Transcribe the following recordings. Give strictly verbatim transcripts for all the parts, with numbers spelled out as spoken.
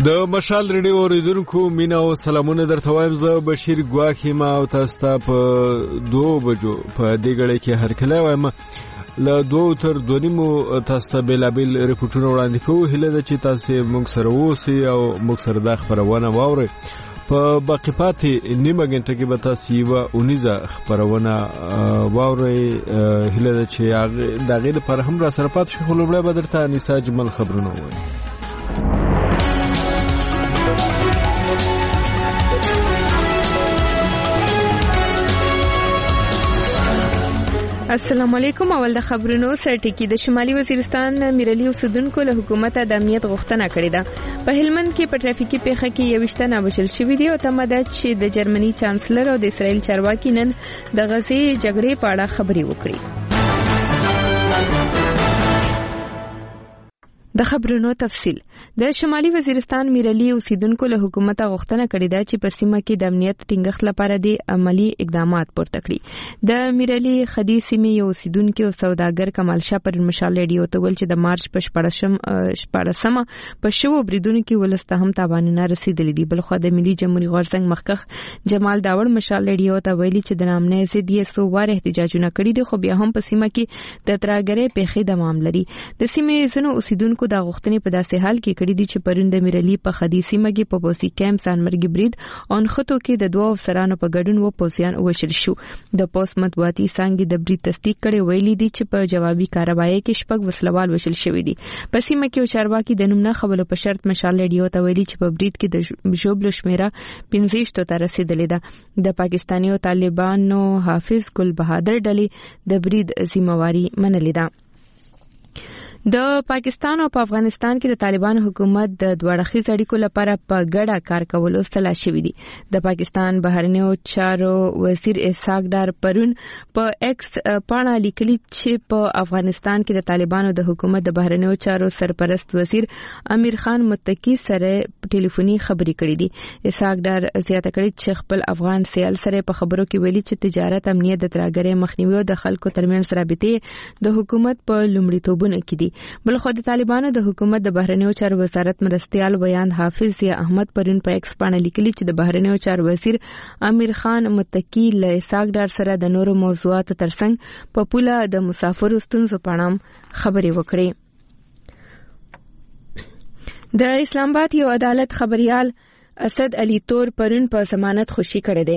د مشال ریډیو اوریدونکو مینا او سلامونه درته وایم. زه بشیر ګواخی ما او تاسو ته په دوه بجو په دې غړې کې هرکله وایم. له دوه تر دوه نیمو تاسو ته بیلابیل ریپورټونه وړاندې کوو. هیله ده چې تاسو موږ سره اوسئ او موږ سره د خبرونه واورئ. په باقی پاتې نیمه غنټه کې به تاسو یو اونیزه خبرونه واورئ. هیله ده چې دا غیر پر هم را سره پات شي. خو لومړی به درته انیسا جمل خبرونه وایم. السلام علیکم. اول د خبرونو سرټکی. د شمالي وزیرستان میرلی اوسیدونکو له حکومت د امنیت غوښتنه کړې ده. په هلمند کې په ټرافیکي پیښه کې یوشته ناوژل شوي دي او تمه ده چې د جرمني چانسلر او د اسرائیل چارواکي نن د غزې جګړې په اړه خبرې وکړي. د خبرونو تفصیل. د شمالي وزیرستان میرلی اوسیدونکو له حکومت غوښتنه کړې ده چې په سیمه کې د امنیت ټینګښت لپاره د عملی اقدامات پورته کړي. د میرلی خدي سیمې یو اوسیدونکو او سوداګر کمال شاه پر مشال ریډیو ته ویل چې د مارچ په شپاړسمه په شو بریدونکو کې ولسته هم تاوانونه رسیدلې دي. بلخو د ملي جمهوریت غورځنګ مخکخ جمال داوړ مشال ریډیو ته ویلي چې د نامنې ضد یې سو واره احتجاجونه کړي دي، خو بیا هم په سیمه کې د ترهګرۍ پیښې دوام لري. د سیمې زنو اوسیدونکو د غوښتنې په داسې حال کې کړي دي چې پرون د میرلی په خدي سیمه کې په بوسي کیمپ سانمرګي برید اون خطو کې د دوه افسرانو په ګډون و پوسیان وشل شو. د پوس مطبوعاتي څنګه د برید تصدیق کړي ویلي دي چې په جوابي کاروایی کې شپږ وسلوال وشل شوی دي. په سیمه کې چارواکي د نوم نه خبرو په شرط مشال ریډیو ته ویلي چې په برید کې د جوبل شمیره پنځه ته رسیدلې ده. د پاکستاني او طالبانو حافظ ګل بهادر ډلې د برید ذمہواری منلې ده. د پاکستان او په افغانستان کې د طالبان حکومت د دوړخیز اړیکو لپاره په ګډه کار کولو ستلا شوې دي. د پاکستان بهرنیو چارو وزیر اسحاق ډار پرون په ایکس پاڼه لیکلي چې په افغانستان کې د طالبانو د حکومت د بهرنیو چارو سرپرست وزیر امیر خان متکی سره ټلیفوني خبرې کړې دي. اسحاق ډار زیاته کړې چې خپل افغان سیال سره په خبرو کې ویلي چې تجارت، امنیت، د ترهګرۍ مخنیوي او د خلکو ترمنځ رابطې د حکومت په لومړیتوبونو کې دي. بلخو د طالبانو د حکومت د بهرنیو چارو وزارت مرستيال بیان حافظ ضیا احمد پرون په ایکس باندې لیکلي چې د بهرنیو چارو وزیر امیر خان متکی له اسحاق ډار سره د نورو موضوعاتو ترڅنګ په پوله د مسافرو ستونزو په اړه خبرې وکړې. د اسلام آباد یو عدالت خبريال اسد علي تور پرون په ضمانت خوشي کړی دی.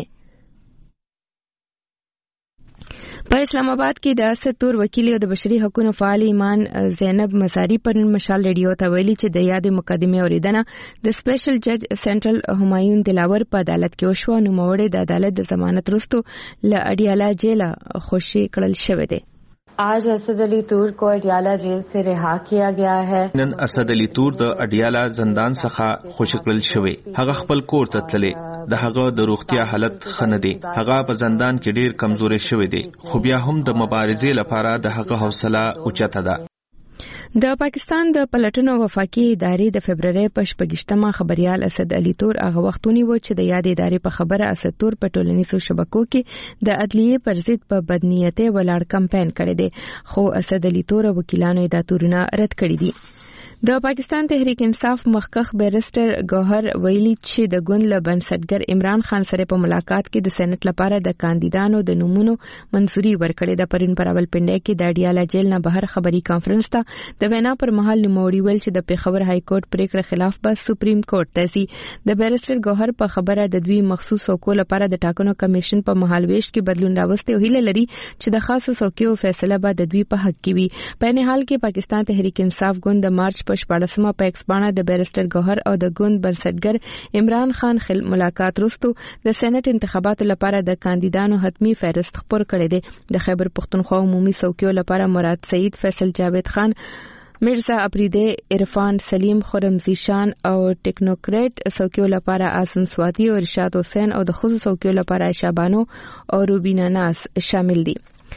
په اسلام آباد کې د اسد تور وکیل او د بشري حقوقو فعال ایمان زینب مزاری پرون مشال ریډیو ته ویلي چې د یاد مقدمه اوریدنه د سپیشل جج سنټرل همایون دلاور په عدالت کې وشو. نو موړې د عدالت د ضمانت وروسته ل اډیالا جیل خوشي کړل شوې ده. आज असद अली तूर को अडियाला जेल से रिहा किया गया है. नन असद अली तूर د اډیالا زندان څخه خوشی کړل شوی. هغه خپل کور ته تللی. د هغه د روغتیا حالت خنه دی. هغه په زندان کې ډیر کمزوري شوی دی، خو بیا هم د مبارزې لپاره د هغه حوصله اوچته ده. د پاکستان د پلټنو وفاقي ادارې د فبرवरी په شپږشتمه خبريال اسد علي تور هغه وختونی و چې د یاد ادارې په خبره اسد تور په ټولنیزو شبکو کې د عدلیه پر ضد په بدنیته ولاړ کمپاین کړی دی، خو اسد علي تور وکیلانو د تورونه رد کړی دي. د پاکستان تحریک انصاف مخکخ بیرسټر ګوهر ویلي چې د ګوند له بنسټګر عمران خان سره په ملاقات کې د سېنات لپاره د کاندیدانو د نومونو منځوري ورکړې ده. پرون پر اول پنده کې د اډیالا جیل نه بهر خبري کانفرنس ته د وینا پر مهال نوموړي ویل چې د پیښور های کورټ پریکړه خلاف به سپریم کورټ ته ځي. د بیرسټر ګوهر په خبره د دوی مخصوص څوکو لپاره د ټاکنو کمیشن په مهال ویش کې بدلون راوستي او هیله لري چې د خاصو څوکیو فیصله به د دوی په حق کې وي. په نه حال کې پاکستان تحریک انصاف ګوند د مارچ په شپاړسمه په ایکس باندې د بیرسټر ګوهر او د ګوند بنسټګر عمران خان خل ملاقات وروسته د سېنات انتخاباتو لپاره د کاندیدانو حتمی فهرست خپور کړی دی. د خیبر پختونخوا عمومي څوکیو لپاره مراد سعید، فیصل جاوید خان، مرزا افریدی، عرفان سلیم، خرمزی شان او ټیکنوکریټ څوکیو لپاره اعظم سواتی او ارشاد حسین او د خصوصي څوکیو لپاره عائشہ بانو او روبینا ناز شامل دي.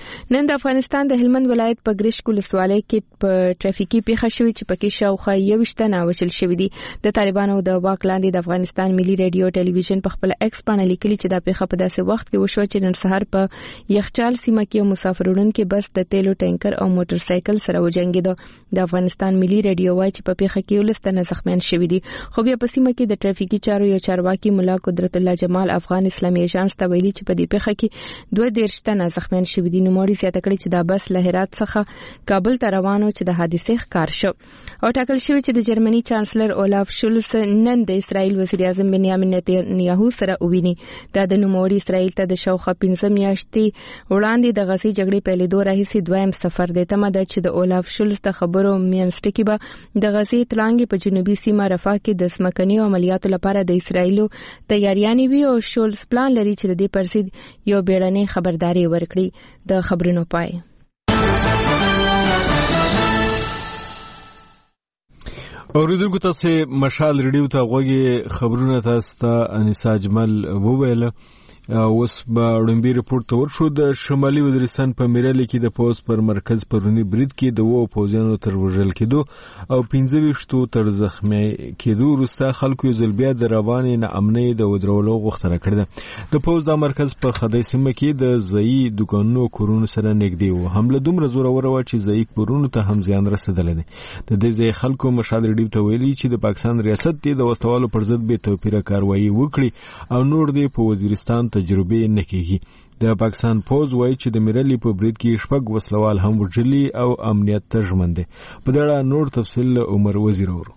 نن د افغانستان د هلمند ولایت په ګرشک ولسوالۍ کې په ټرافیکي پیښه شوې چې پکې شاوخوا یوویشت تنه وژل شوي دي. د طالبانو د واک لاندې د افغانستان ملي ریډیو ټلویزیون په خپل ایکس باندې لیکلي چې دا پیښه په داسې وخت کې وشوه چې نن سهار په یخچال سیمه کې مسافر وړونکي بس د تیلو ټانکر او موټر سایکل سره وجنګېده. د افغانستان ملي ریډیو وايي چې په پیښه کې ولس تنه زخمیان شوي دي. خو بیا په سیمه کې د ټرافیکي چارو یو چارواکي مولا قدرت الله جمال افغان اسلامي ایجانس ته ویلي چې په دې پیښه کې دوه دیرش تنه زخمیان شوي دي. نوموړي زیاته کړې چې دا بس له هرات څخه کابل ته روانو چې د حادثې ښکار شو او ټاکل شوی چې د جرمني چانسلر اولاف شولز نن د اسرائیل وزیر اعظم بنیامین نتنیاهو سره وویني. دا د نوموړي اسرائیل ته د شاوخوا پنځه میاشتې وړاندې د غزې جګړې پیلېدو راهیسې دویم سفر دی. تمه ده چې د اولاف شولز د خبرو مینځټکي به د غزې تلانګې په جنوبي سیمه رفاه کې د ځمکنیو عملیاتو لپاره د اسرائیلو تیاریانې وي او شولز پلان لري چې د دې پر ضد یو بیړنۍ خبرداري ورکړي. د خبرونو پای. اوریدونکو تاسو مشال ریډیو ته غوږی خبرونه تاسو ته انیسا اجمل وویل. اوس به وړاندې رپورټ تور شو. د شمالي وزیرستان په میرالي کې د پوز پر مرکز پرونی برید کې د وو پوزانو تر وژل کېدو او پنځه ویشتو تر زخمی کېدو وروسته خلکو یې ځل بیا د روانې ناامنۍ د ودرولو غوښتنه کړې ده. د پوز د مرکز په خدای سیمه کې د ځایي دوکانونو کورونو سره نږدې وو. حمله دومره زوروره وه چې ځایي کورونو ته هم زیان رسېدلی دی. د دې ځای خلکو مشال ریډیو ته ویلي چې د پاکستان ریاست دې د وسوالو پر ضد بې توپیره کاروایي وکړي او نور دې په وزیرستان تجربه نه کیږي. د پاکستان پوز وایي چې د میرالي په برید کې شپږ وسلوال هم وژلي او امنیت ته ژمن دي. په دې اړه نور تفصیل عمر وزیر اورو.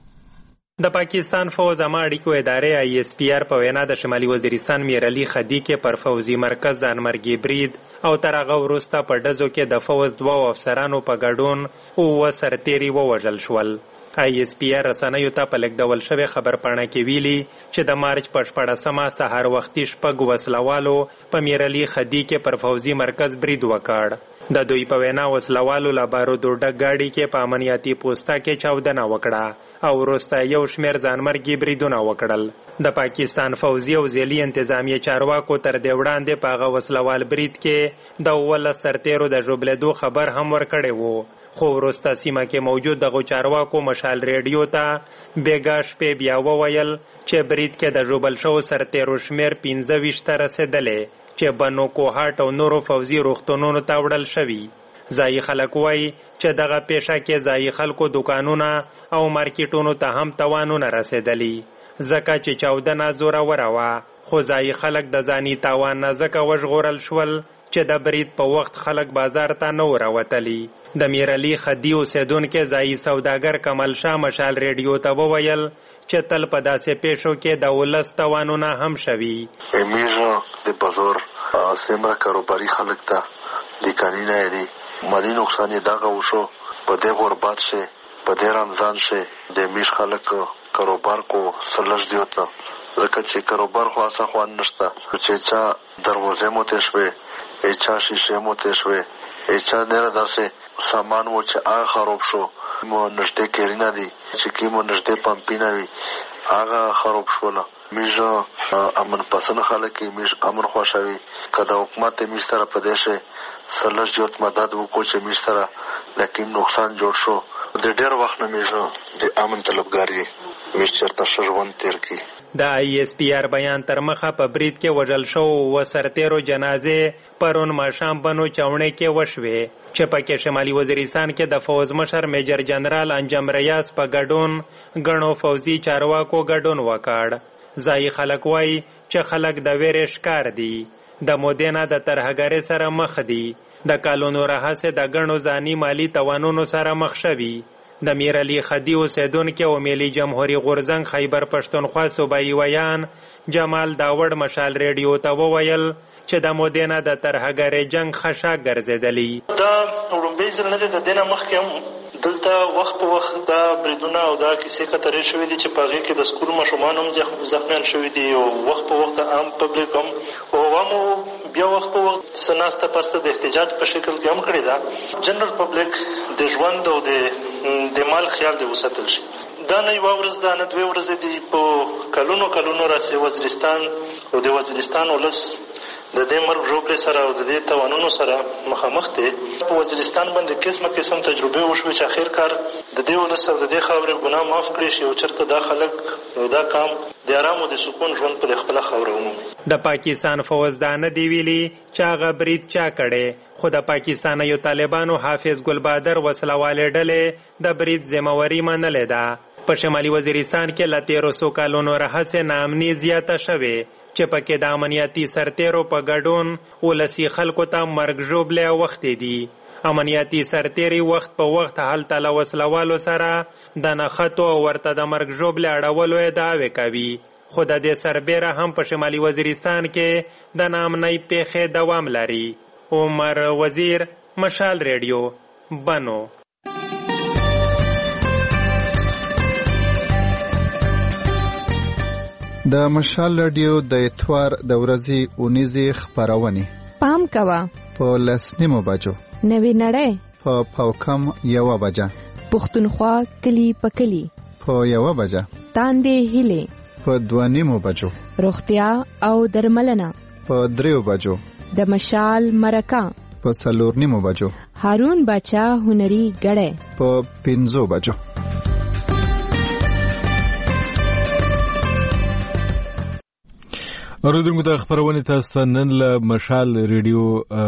د پاکستان فوز عامه اړیکو ادارې آی ایس پی آر په وینا د شمالي وزیرستان میرالي خدي کې پر فوزي مرکز ځانمرګي برید او تر هغه وروسته په ډزو کې د فوز دوه افسرانو په ګډون اووه سرتیري ووژل شول. آی ایس پی آر رسنیو ته په لیک ډول شوی خبر پاڼه کې ویلي چې د مارچ په شپاړسمه سهار وختي شپږ وسلوالو په میرالي خدي کې پر فوزي مرکز برید وکړ. د دوی په وینا وسلوالو له بارودو ډک ګاډي کې په امنیتي پوسټه کې چاودنه وکړه او وروسته یو شمېر ځانمرګي بریدونه وکړل. د پاکستان فوزي او ځیلي انتظامیه چارواکو تر دې وړاندې په هغه وسلوال برید کې د اوولس سرتیرو د ژوبلېدو خبر هم ورکړی و. خو وروسته سیمه کې موجود دغو چارواکو مشال ریډیو ته بیګا شپې بیا وویل چې برید کې د ژوبل شوو سرتیرو شمېر پنځه ویشت ته رسېدلی چې بنو کوهاټ او نورو فوزي روغتونونو ته وړل شوي. ځایي خلک وایي چې دغه پیښه کې ځایي خلکو دکانونه او مارکیټونو ته هم تاوانونه رسېدلي ځکه چې چاودنه زوروره وه. خو ځایي خلک د ځاني تاوان نه ځکه وژغورل شول چې د برید په وخت خلک بازار ته نه وراوتلي. د میرالي خدي اوسیدونکي ځایي سوداګر کمال شاه مشال ریډیو ته وویل چې تل په داسې پیښو کې د ولس تاوانونه هم شوي. زموږ د بازار سیمه کاروباري خلک ته د قانونه دی مالی نقصان یې دغه وشو. په دې غربت شي په دې رمضان شي د میش خلک کاروبار کو سلج دیو ته ځکه چې کاروبار خو اسه خوان نشته چې چا دروازې مو ته شوي اچھا شیشه مو ته شوي اچھا نه داسې سامان مو چې هغه خراب شو مو نشته کېرینه دي چې کی مو نشته پمپینه وي هغه خراب شوله. میژه امن پسند خلک میژ امن خوشوي کله حکومت میژ سره په دیشه سلج یوت مدد وکړي چې میژ سره لیکن نقصان جوړ شو. د ډېر وخت نه میژه د امن طلبګاری میژ چرته شژوند تیر کی. د آی ایس پی آر بیان تر مخه په برید کې وژل شو و سرتیرو جنازې پرون ماښام بنو چاونې کې وشوې چې پکې شمالي وزیرستان کې د فوز مشر میجر جنرال انجم ریاض په ګډون ګڼو فوزي چارواکو ګډون وکړ. ځایي خلک وایي چې خلک د ویرې ښکار دي د مودې نه د ترهګرۍ سره مخ دي د کالونو راهیسې د ګڼو ځاني مالي توانونو سره مخ شوي. د میرالي خدي اوسیدونکي او ملي جمهوري غورځنګ خیبر پښتونخوا صوبایي ویان جمال داوړ مشال ریډیو ته وویل چې د مودې نه د ترهګرۍ جنګ خشا ګرځېدلی. دا وړومبی ځل نه دی د دې نه مخکې هم دلته وخت په وخت دا بریدونه او دا کیسې کترې شوي دي چې په هغې کې د سکول ماشومان هم زخمیان شوي دي او وخت په وخت د عام پبلیک هم او عوامو بیا وخت په وخت څه ناسته پاسته د احتجاج په شکل کې هم کړې ده. جنرال پبلیک د ژوند او د د مال خیال دې وساتل شي. دا نه یوه ورځ ده نه دوې ورځې دي په کلونو کلونو راسې وزیرستان او د وزیرستان ولس د دې مرګ ژوبلې سره او د دې توانونو سره مخامخ دي. په وزیرستان باندې قسمه قسم تجربې وشوې چې اخر کار د دې ولس او د دې خاورې ګناه معاف کړي شي او چېرته دا خلک او دا قام د آرام او د سکون ژوند په خپله خاوره ومومي. د پاکستان فوج دا نه دی ویلي چې هغه برید چا کړی، خو د پاکستانیو طالبانو حافظ ګل بادر وسلوالې ډلې د برید ذمهواري منلې ده. په شمالي وزیرستان کې له تېرو څو کالونو راهیسې ناامني زیاته شوې چې پکې د امنیتي سرتیرو په ګډون ولسي خلکو ته مرګ ژوبلې اوښتې دي. امنیتي سرتیري وخت په وخت هلته له وسلوالو سره د نښتو او ورته د مرګ ژوبلې اړولو ادعاوې کوي، خو د دې سربیره هم په شمالي وزیرستان کې د ناامنۍ پیښې دوام لري. عمر وزیر، مشال ریډیو، بنو. د مشال رادیو د اتوار د ورځې اونیزې خپرونې پام کوه په لس نیمو بجو، نوې نړۍ په پاوکم یوه بجه، پښتونخوا کلی په کلی په یوه بجه، تاندې هیلې په دوه نیمو بجو، روغتیا او درملنه په دریو بجو، د مشال مرکه په څلور نیمو بجو، هارون باچا هنري ګړی په پنځو بجو. اوریدونکو ته خبرونه تاسو نن له مشال ریډیو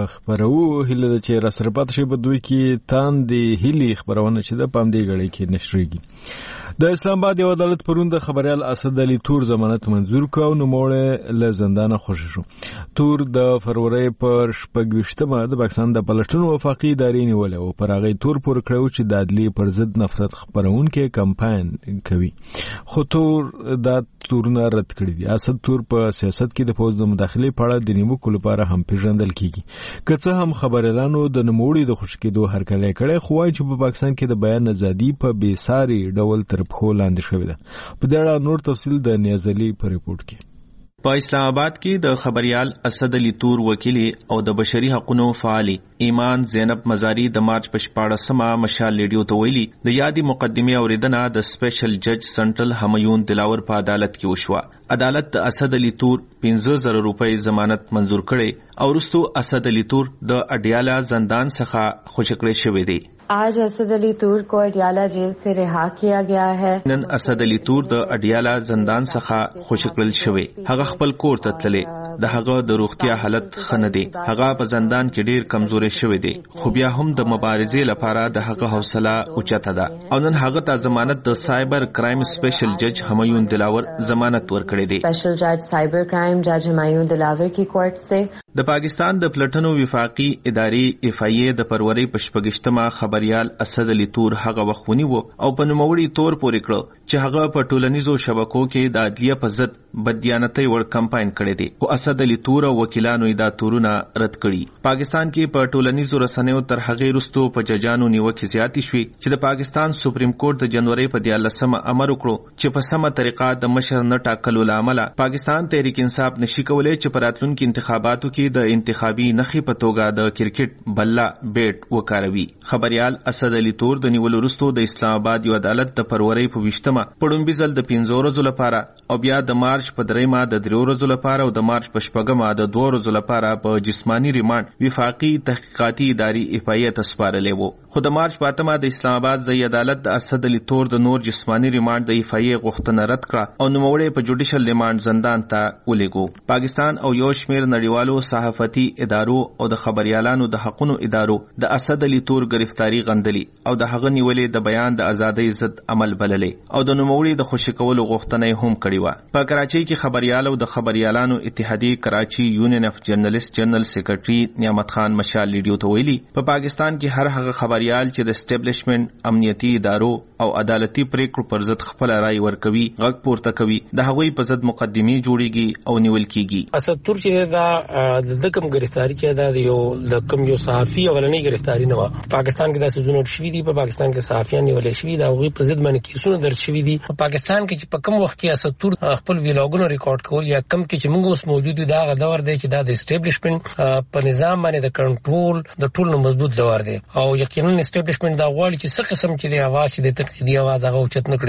خبرو هله چې را سره پات شي په دوی کې تاندې هلي خبرونه چې د پام دی غړي کې نشریږي. د اسلام آباد یو عدالت پرون د خبريال اسد علي تور ضمانت منزور کړ نو موړ له زندان خوشی شو. تور د فروری پر شپږشتمه د پاکستان د پلټنو وفاقي ادارې نیولې او پر هغه تور پر کړو چې د عدلي پر ضد نفرت خبرون کې کمپاین کوي، خو تور دا تورونه رد کړی دي. اسد تور په سیاست کې د فوج د مداخلې په اړه د نیوکو لپاره هم پیژندل کیږي، که څه هم خبريالانو د نوموړي د خوشی کېدو هرکلی کړي، خو وايي چې په پاکستان کې د بیان ازادي په بې ساري ډول تر پخو لاندې شوې ده. په دې اړه نور تفصیل د نیازلي په ریپورت کې. په اسلام آباد کې د خبريال اسد علي تور وکیل او د بشري حقوقو فعالي ایمان زینب مزاری د مارچ په شپاړسمه مشال ریډیو ته ویلي د یادي مقدمه اوریدنه د سپیشل جج سنټرل همایون دلاور په عدالت کې وشوه. عدالت د اسد علي تور پنځه زره روپۍ ضمانت منزور کړي او وروسته اسد علي تور د اډیالا زندان څخه خوشی کړی شوی دی. आज असद अली तूर को अडियाला जेल से रिहा किया गया है. نن اسد علي تور د اډیالا زندان څخه خوشی کړل شوی. هغه خپل کور ته تللی، د هغه د روغتیا حالت خنه دی، هغه په زندان کې ډیر کمزوري شوی دی، خو بیا هم د مبارزې لپاره د هغه حوصله اوچته ده او نن هغه ته ضمانت د سایبر کرایم سپیشل جج همایون دلاور ضمانت ورکړی دی. سپیشل جج سایبر کرایم جج همایون دلاور کی کورٹ سے د پاکستان د پلټنو وفاقي ادارې اف ای ای د فروری په شپږشتمه خبريال اسد علي تور هغه وختونی وو او په نوموړي تور پورې کړو چې هغه په ټولنیزو شبکو کې د عدلیه په ضد بددیانتۍ ور کمپاین کړی دی، او اسد علي تور او وکیلانو یې دا تورونه رد کړي. پاکستان کې په ټولنیزو رسنیو تر هغه وروسته په ججانو نیوکې زیاتې شوې چې د پاکستان سپریم کورټ د جنوري په دیارلسمه امر وکړو چې په سمه طریقه د مشر نه ټاکلو لامل پاکستان تحریک انصاف نشي کولای چې په راتلونکو انتخاباتو کې د انتخابي نخې په توګه د کرکټ بلله بیټ وکاروي. خبريال اسد علي تور د نیولو وروسته د اسلام آباد یو عدالت د فروری په ویشتمه پړومبي ځل د پنځو ورځو لپاره او بیا د مارچ په دریمه د دریو ورځو لپاره او د مارچ په شپږمه د دوه ورځو لپاره په جسمانی ریماند وفاقي تحقیقاتي ادارې اف ای ای ته سپارلې وو. خو د مارچ په اتمه د اسلام آباد ځای عدالت د اسد علي تور د نور جسمانی ریماند د اف ای ای غوښتنه رد کړه او نوموړی په جوډیشل ریماند زندان ته ولېږو. پاکستان او یو شمېر نړیوالو صحافتي ادارو او د خبريالانو د حقوقو ادارو د اسد علي تور گرفتاری غندلي او د هغه نیولې د بیان د ازادۍ ضد عمل بللې او د نوموړي د خوشی کولو غوښتنه هم کړې و. په کراچۍ کې خبريالو د خبريالانو اتحادیه کراچي یونین اف جرنالست جنرال سیکریټري نعمت خان مشال ریډیو ته ویلي په پاکستان کې هر هغه خبريال چې د اسټابلیشمنت امنیتي ادارو او عدالتي پریکړو پر ضد خپل رائے ورکوي غږ پورته کوي د هغوی په ضد مقدمې جوړيږي او نیول کیږي. اسد تور چې دا د کوم گرفتاری کې دا یو د کوم یو صحافي اولنۍ گرفتاری نه و. پاکستان کې د سيزونو شوي دي، په پاکستان کې صحافیان نیول شوي دي، هغوی په ضد باندې کیسونه درج شوي دي. په پاکستان کې چې په کوم وخت کې اسد تور خپل ویلاګونه ریکارډ کول یا کم کې چې موږ اوس موجود دي دا غدور دی چې دا د اسټابلیشمنت په نظام باندې د کنټرول د ټول مضبوط دور دی او یقینا اسټابلیشمنت دا غواړي چې څه قسم کې دی اواز د تقیدي اواز هغه اوچت نه کړي.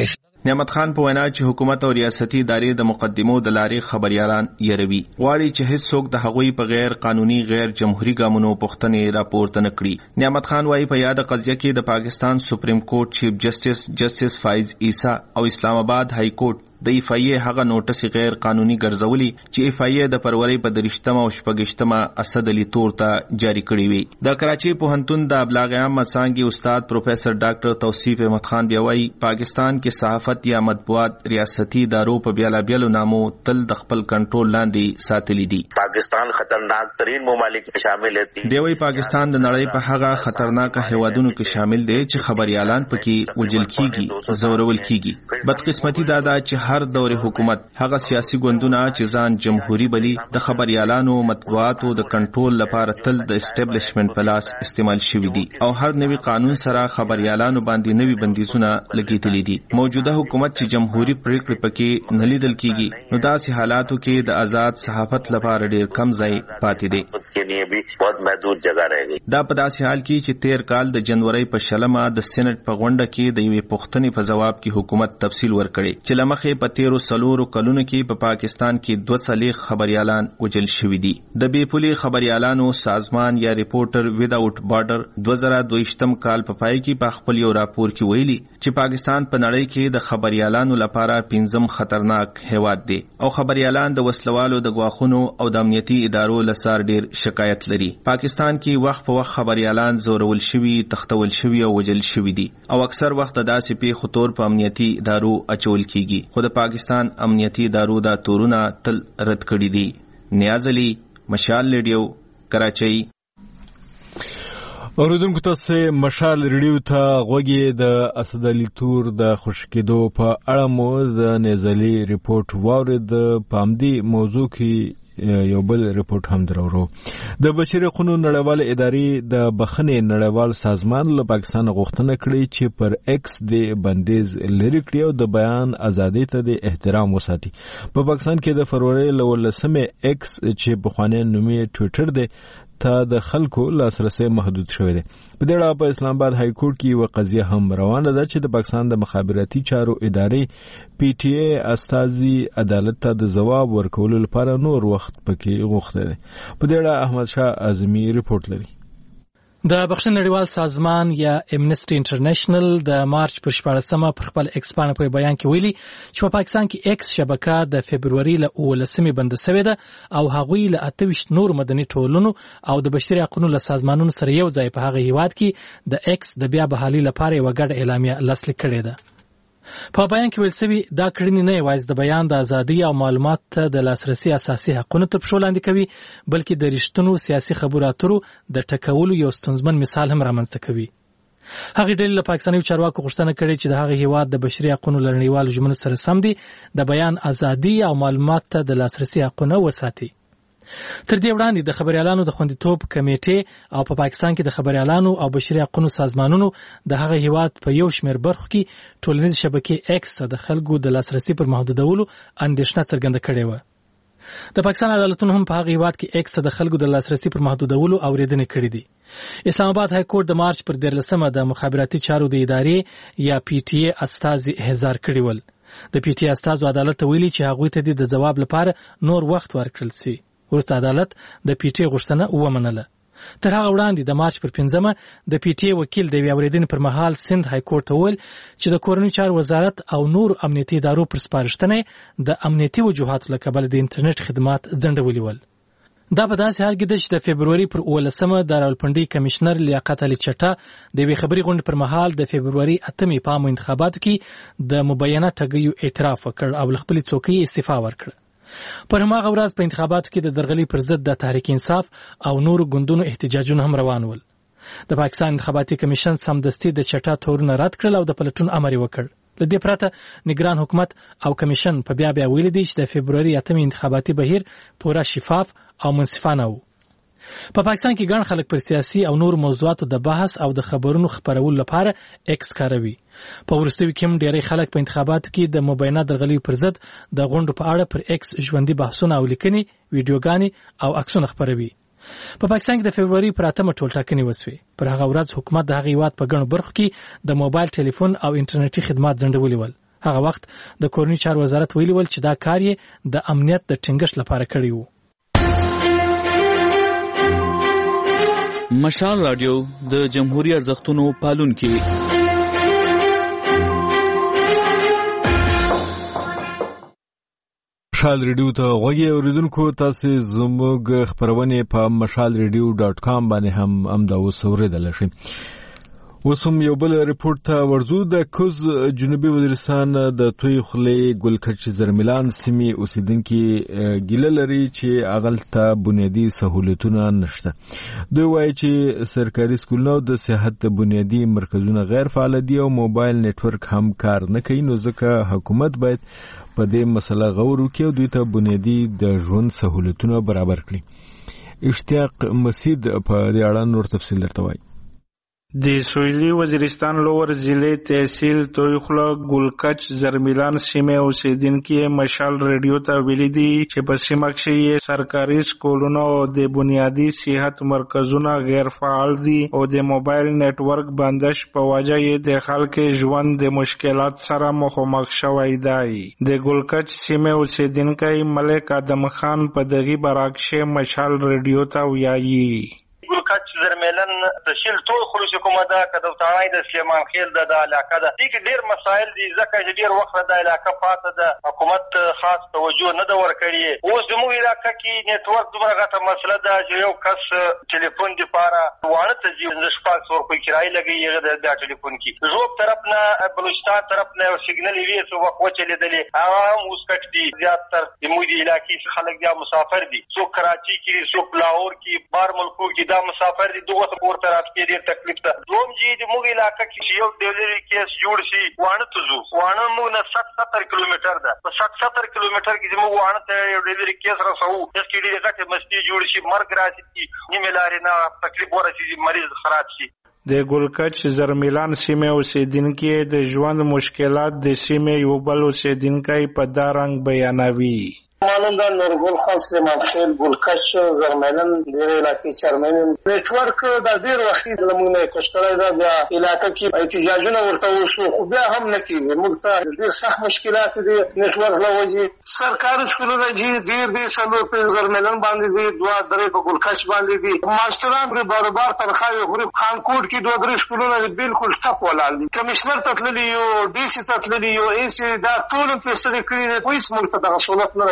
نعمت خان په وینا چې حکومت او ریاستي ادارې د مقدمو د لارې خبريالان يروي غواړي چې هیڅوک د هغوی په غیر قانوني غیر جمهوریت ګامونو پوښتنې راپورته نکړي. نعمت خان وايي په یاد قضیه کې د پاکستان سپریم کورټ چیف جسټس جسټس فایز عیسی او اسلام آباد های کورټ د افایې هغه نوټس غیر قانوني ګرځولي چې افایې د فروری په درشتمه او شپږشتمه اسد علي تور ته جاری کړی وي. د کراچي پوهنتون د ابلاغ عام څانګې استاد پروفیسور ډاکټر توصیف احمد خان بیا وايي پاکستان کې صحافت یا مطبوعات ریاستي ادارو په بیلا بیلو نامو تل د خپل کنټرول لاندې ساتلي دي. پاکستان خطرناک ترین ممالک میں شامل دی. دی وايي پاکستان د نړۍ په هغه خطرناک هیوادونو کې شامل دی چې خبريالان پکې وجل کیږي زورول کیږي. بدقسمتي دا ده چې هر دور حکومت هغه سیاسي ګوندونه چې ځان جمهوریت بلی د خبريالانو مطبوعاتو د کنټرول لپاره تل د اسټابلیشمنت په لاس استعمال شوی دي او هر نوي قانون سره خبريالانو باندې نوي بندیزونه لګیدلي دي. موجوده حکومت چې جمهوریت پریکړې پکې نه لیدل کیږي نو داسې حالاتو کې د آزاد صحافت لپاره ډیر کم ځای پاتې دی. دا په داسې حال کې چې تیر کال د جنوري په شلمه د سېنات په غونډه کې د یوې پوښتنې په جواب کې حکومت تفصیل ورکړي چې لمخې په تیرو سلورو کلونو کې په پا پاکستان کې دوه څلوېښت خبريالان وجل شوي دي. د بې پولي خبريالانو سازمان یا ریپورټر ویداوټ بارډر دوه زره دویشتم کال په پای کې په خپل یو راپور کې ویلي چې پاکستان په نړۍ کې د خبريالانو لپاره پنځم خطرناک هیواد دی او خبريالان د وسلوالو د غواخونو او د امنیتي ادارو لسار ډیر شکایت لري. پاکستان کې وخت په وخت خبريالان زورول شوي تختول شوي او وجل شوي دي او اکثر وخت داسې پیښو تور په امنیتي ادارو اچول کیږي. خو د پاکستان امنیتي ادارو دا تورونه تل رد کړي دي. نیاز علي، مشال ریډیو، کراچۍ. اوریدونکو تاسو مشال ریډیو ته غوږی د اسد علي تور د خوشکېدو په اړه مو د نیازلي ریپورت واورید. په همدې موضوع کې یو بل ریپورت هم درورو. د بشري حقوقو نړیوال ادارې د بخښنې نړیوال سازمان له پاکستان غوښتنه کړې چې پر ایکس د بندیز لري کړی او د بیان ازادۍ ته د احترام وساتي. په پاکستان کې د فروری له ولسمې ایکس چې پخوانی نومي ټویټر دی ته د خلکو لاسرسي محدود شوی دی. په دې اړه په اسلام آباد های کورټ کې یو قضیه هم روانه ده چې د پاکستان د مخابراتي چارو ادارې پی ټی ای استازي عدالت ته د جواب ورکولو لپاره نور وخت پکې غوښته دي. په دې اړه احمد شاه اعظمي ریپورت لري. د بخښنې نړیوال سازمان یا امنیسټي انټرنیشنل د مارچ پر شپاړسمه پر خپل ایکس باندې په بیان کې ویلي چې په پاکستان کې ایکس شبکه د فبروري له اولسمې بند شوې ده او هغوی له اته ویشت نور مدني ټولنو او د بشري حقوقو له سازمانونو سره یو ځای په هغه هیواد کې د ایکس د بیا بحالي لپاره یو ګډ اعلامیه لاسلیک کړې ده. په بیان کې ویل شوی دا کړنې نه یوازې د بیان د ازادۍ او معلومات ته د لاسرسي اساسي حقونو تر پښو لاندې کوي بلکې د رښتونو سیاسي خبرو اترو د ټکولو یو ستونزمن مثال هم رامنځته کوي. هغه ډېر له پاکستاني چارواکو غوښتنه کړې چې د هغه هیواد د بشري حقوقو لړنیوالو ژمنو سره سم دي د بیان ازادۍ او معلومات ته د لاسرسي حقونه وساتي. تر دې وړاندې د خبريالانو د خوندیتوب کمیټې او په پاکستان کې د خبريالانو او بشري حقوقو سازمانونو د هغه هیواد په یو شمېر برخو کې ټولنیز شبکې ایکس د خلکو د لاسرسي پر محدودولو اندېښنه څرګنده کړې وه. د پاکستان عدالتونو هم په هغه هیواد کې ایکس د خلکو د لاسرسي پر محدودولو اوریدنې کړې دي. اسلام آباد های کورټ د مارچ پر دیارلسمه د مخابراتي چارو د ادارې یا پی ټی ای استازي احضار کړي ول. د پی ټی ای استازو عدالت ته ویلي چې هغوی ته د جواب لپاره نور وخت ورکړل شي. وروسته عدالت د پی ټی ای غوښتنه ومنله. تر هغه وړاندې د مارچ پر پنځمه د پی ټی ای وکیل د یوې اورېدنې پر مهال سند های کورټ ته وویل چې د کورنۍ چارو وزارت او نور امنیتي ادارو پر سپارښتنه د امنیتي وجوهاتو له کبله د انټرنیټ خدمات ځنډولي ول. دا په داسې حال کې ده چې د فبروري پر اولسمه د راولپنډۍ کمشنر لیاقت علي چټه د یوې خبري غونډې پر مهال د فبروري اتمې په عامو انتخاباتو کې د مبینه ټګیو اعتراف وکړ او له خپلې څوکۍ استعفا ورکړه. پر هماغه ورځ په انتخاباتو کې د درغلي پر ضد د تحریک انصاف او نورو ګوندونو احتجاجونه هم روان ول. د پاکستان انتخاباتي کمیشن سمدستي د چټه تورونه رد کړل او د پلټون امر وکړ. له دې پرته نگران حکومت او کمیشن په بیا بیا ویلي دي چې د فبروري اتمې انتخاباتي بهیر پوره شفاف او منصفانه و. په پا پاکستان کې ګڼ خلک پر سیاسي او نور موضوعاتو د بحث او د خبرونو خپرولو لپاره ایکس کاروي. په وروستیو کې هم ډېری خلک په انتخاباتو کې د مبینه درغلیو پر ضد د غونډو په اړه پر ایکس ژوندي بحثونه او لیکنې، ویډیوګانې او عکسونه خپروي. په پاکستان کې د فبروري پر اتمه ټولټاکنې وسوې. پر هغه ورځ حکومت د هغه هیواد په ګڼو برخو کې د موبایل ټلیفون او انټرنیټي خدمات ځنډولي ول. هغه وخت د کورنی چارو وزارت ویلي ول چې دا کار یې د امنیت د ټینګښت لپاره کړی و. مشال رادیو د جمهوریت ارزښتونو پالونکي. مشال ریډیو ته غوږی اوریدونکو، تاسو زموږ خبرونه په مشال ریډیو ډاټ کام باندې هم امدا وسوریدل شي. اوس هم یو بل ریپورت ته ورزو. د کوز جنوبي وزیرستان د توی خلی ګلکچ زرملان سیمې اوسیدونکو ګیله لري چې اغلته بنیادی سہولتونه نشته. دوی وایي چې سرکاري سکولونو د صحت بنیادی مرکزونه غیر فعال دي او موبایل نتورک هم کار نه کوي، نو ځکه حکومت باید په دې مسله غور وکړي او دوی ته بنیادی د ژوند سہولتونه برابر کړي. اشتیاق مسید په دې اړه نور تفصیل درته وایي. د سویلي وزیرستان لور ضلع تحصیل تویخلا ګلکچ زرمیلان سیمه اوسیدونکو مشال ریډیو ته ویلي دي چې په سیمه کې سرکاري سکولونه او د بنیادی صحت مرکزونه غیر فعال دي او د موبایل نتورک بندش په وجه یې د خلکو ژوند د مشکلات سره مخامخ شوی دی. د ګلکچ سیمه اوسیدونکو ملک ادم خان په دغه براکشه مشال ریډیو ته ویایي. ګلکچ زرمیلن تحصیل ټول خلوص کومه ده کده تاړای د سلیمان خیل د علاقه ده. دغه ډیر مسایل دي ځکه چې ډیر وخت د علاقه پاته ده، حکومت خاص توجه نه ده ورکړي. اوس زموږ علاقه کې نتورک دومره غټه مسله ده چې یو کس ټلیفون دی پاره وانه ته ځي د شپږ سو روپۍ کرای لګي د ټلیفون کې. زوب طرف نه بلوچستان طرف نه سیګنل وی سو وخت چلیدلې هغه اوس کټ دي. زیاتره د موږ علاقې خلک بیا مسافر دي، څو کراچي کې، څو لاهور کې، بار ملکو کې دا مسافر دي. دوه پور طرف کې ډیر تکلیف ده. دوم جی د موږ علاقې کې یو ډیلری کیس جوړ شي وانه ته زو وانه موږ نه ستر کیلومتر ده، په ستر کیلومتر کې موږ وانه ته یو ډیلری کیس رسو. اس کې ډیره غټه مستی جوړ شي، مرګ راشي، نیمه لارې نه تکلیف ورسي، مریض خراب شي. د ګلکچ زرمیلان سیمه اوسیدونکو د ژوند مشکلات د سیمه یو بل اوسیدونکو په دا رنګ بیانوي. معلوم ده نورګل خان سلیمان خیل ګلکچ زرمیلن د علاقې چرمن نتورک د ډیر وخت لمونه کوشکړای دا بیا علاقې کې احتجاجونه ورته وشو، خو بیا هم نه کیږي. موږ ته ډیر سخت مشکلات دي نتورک لوجي. سرکاري سکولونه جی ډیر دي، څلور په زرمیلن باندې دي، دوه درې په ګلکچ باندې دي. ماستران په برابر تنخواه غریب خان کوټ کې دوه درې سکولونه بالکل ټپ ولاړ دي. کمشنر تتللی یو، ډي سي تتللی یو، ای سي دا ټول په سره کړی دي. هیڅ موږ ته د سہولت نه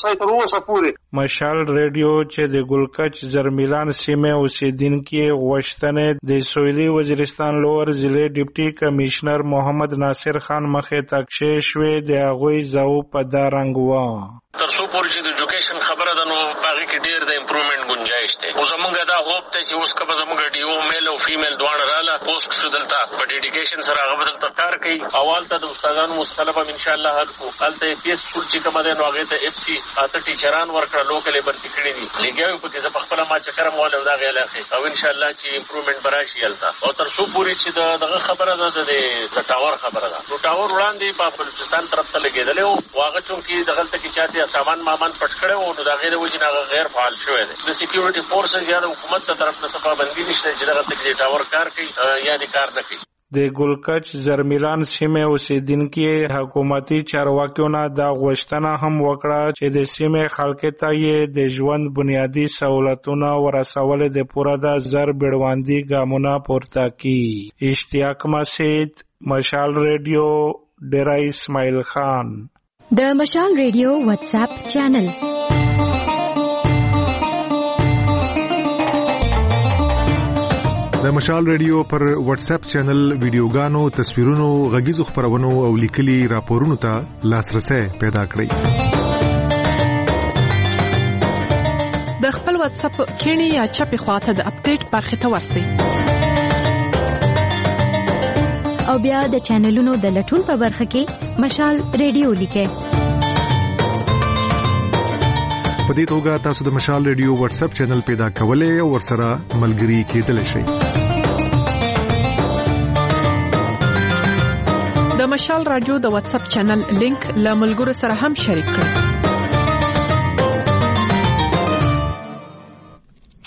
مشال ریډیو چې د ګلکچ زرمیلان سیمه اوسیدونکو غوښتنې د سویلي وزیرستان لور ضلع ډیپټي کمشنر محمد ناصر خان مخې ته کښې د هغوی ځواب په دا رنګ و. تر څو پورې چې د ایجوکیشن خبره ده نو هغه کې ډیر د امپروومنت گنجائش ده. او زمونږ دا هوپ ته چې اوس کله زمونږ ډیو میل او فیمیل دواړه رااله پوسټ شو دلته په ډیډیکیشن سره هغه بدلته کار کوي. اول ته د استادانو مستلبه ان شاء الله حل کو الته پی اس سکول چې کومه ده نو هغه ته اف سی اته ټیچران ورکړه لوکل برتی کړی دي لګیاو په کې ز خپل ما چکر مول او دا غیلاخه او ان شاء الله چې امپروومنت براشي الته. او تر څو پورې چې دغه خبره ده د ټاور خبره ده. نو ټاور وړاندې په بلوچستان طرف ته لګیدل او واغه چون کې دغه ته کې چاته سامان مامان پټ کړو او دا غیر وجنه غیر فعال شوی دی. د سکیورټي فورسز یا د حکومت تر طرف نه صفه بندي نشته چې دغه ته ټاور کار کوي یا د کار نه کوي. د ګلکچ زرمیلان سیمه اوسیدونکو حکومتي چارواکیو نه دا غوښتنه هم وکړه چې د سیمه خلکو ته یې د ژوند بنیادی سہولتونه ورسول د پوره د زر بیړواندي ګامونه پورته کړي. اشتیاق مسید، مشال ریډیو، ډیرا اسماعیل خان. د مشال ریډیو واتس اپ چینل د مشال ریډیو پر واتس اپ چینل ویډیوګانو، تصویرونو، غږیزو خبرونو او لیکلي راپورونو ته لاسرسي پیدا کړئ. د خپل واتس اپ کینی یا چپی خواته د اپډیټ برخه ته ورسئ او بیا د چینلونو د لټون په برخه کې مشال ریډیو لیکئ. په دې توګه تاسو د مشال ریډیو واتس اپ چینل پیدا کولای او ورسره ملګري کېدلی شئ. د مشال رادیو د واتس اپ چینل لینک له ملګرو سره هم شریک کړئ.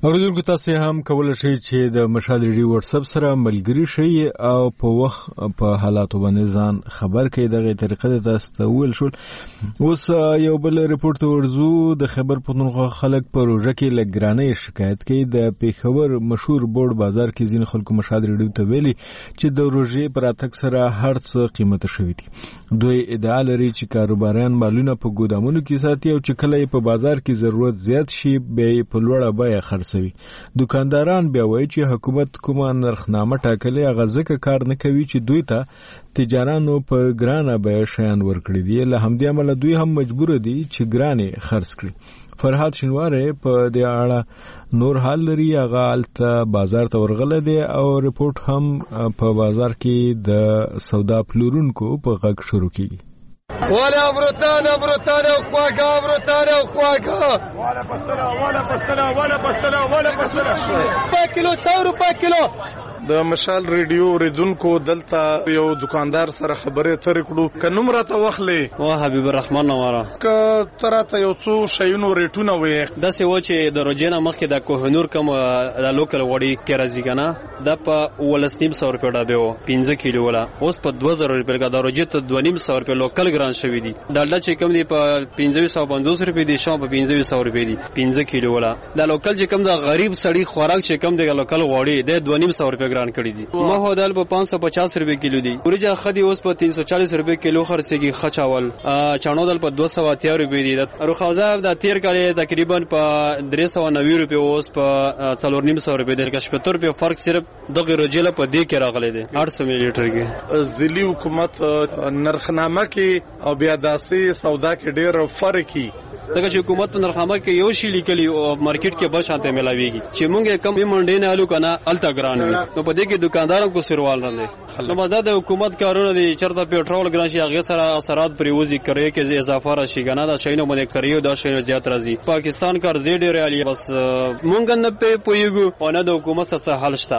اوریدونکو تاسو هم کولای شئ چې د مشال ریډیو واتس اپ سره ملګری شئ او په وخت په حالاتو باندې ځان خبر کړئ. دغه طریقه تاسو ته ویل شول. اوس یو بل ریپورت ورزو د خبر پښتونخوا خلک په روزه کې لګرانې شکایت کوي. د پیښور مشهور بورډ بازار کې ځین خلکو مشال ریډیو ته ویلي چې د روزې پر اتک سره هر څه قیمته شوی دي. دوی ادعا لري چې کاروباریان مالونه په ګودامونو کې ساتي او چې کله په بازار کې ضرورت زیات شي به په لوړه بیه خرڅوي. دکانداران بیا وایي چې حکومت کومه نرخنامه ټاکلې هغه ځکه کار نه کوي چې دوی ته تجارانو په ګرانه بیه شیان ورکړي دي. له همدې امله دوی هم مجبور دي چې ګرانې خرڅ کړي. فرحات شینواره په دې اړه نور حال لري. هغه الته بازار ته ورغله دی او ریپورت هم په بازار کې د سودا پلورونکو په غږ شروع کیږي. ولا بروتانا بروتانا وخواقا بروتانا وخواقا ولا بسلا ولا بسلا ولا بسلا ولا بسلا په کیلو سو روپے کیلو. د مشال ریډیو ریدونکو دلته یو دکاندار سره خبرې تر کړو. ک نوم راته واخلې وا حبیب الرحمن نواره ک تراته یو څو شیونو ریټونه وې د سی و چې د روجینا مخکې د کوهنور کوم د لوکل وړي کې راځي کنه د په ولستیم سو روپے ډابه و پنځه کیلو ولا اوس په دوه زره روپے کا د روجیت دوه نیم سو روپے لوکل ګران شوی دي. دالدا چې کوم دی په پنځه سو پنځوس روپے دي شام په پنځه سو روپے دي پنځه کیلو ولا د لوکل چې کوم د غریب سړی خوراک چې کوم دی لوکل وړي د دوه نیم سو روپے ګران کړی دي. ماهو دال په پانچ سو پچاس روپے کیلو دي. ورجا خدي اوس په تین سو چالیس روپے کیلو خرڅيږي. خچاول چانو دال په دوه سو اتیا روپے دي. روخوزه د تیر کال تقریبا په درې سو نوي روپے اوس په څلور نیم سو روپے د کشپتور په فرق صرف دغه روجله په دې کې راغلي دي اټ سو ملي لیټر کې. ځلي حکومت نرخنامه کې او بیا داسې سودا کې ډېر فرق کی. دغه حکومت په نرخنامه کې یو شی لیکلی او مارکیټ کې به شانته ملاويږي چې مونږه کم منډې نه الو کنه التا ګران وي. نو په دې کې دکاندارانو کو سروال نه لري. نو مزه د حکومت کارونه دي چرته پیټرول ګران شي هغه سره اثرات پرې وځي کوي کې اضافه راشي کنه دا شینو باندې کوي دا شینو زیات راځي. پاکستان کار زیډ ریالي بس مونږ نه په پویګو او نه د حکومت څخه حل شته.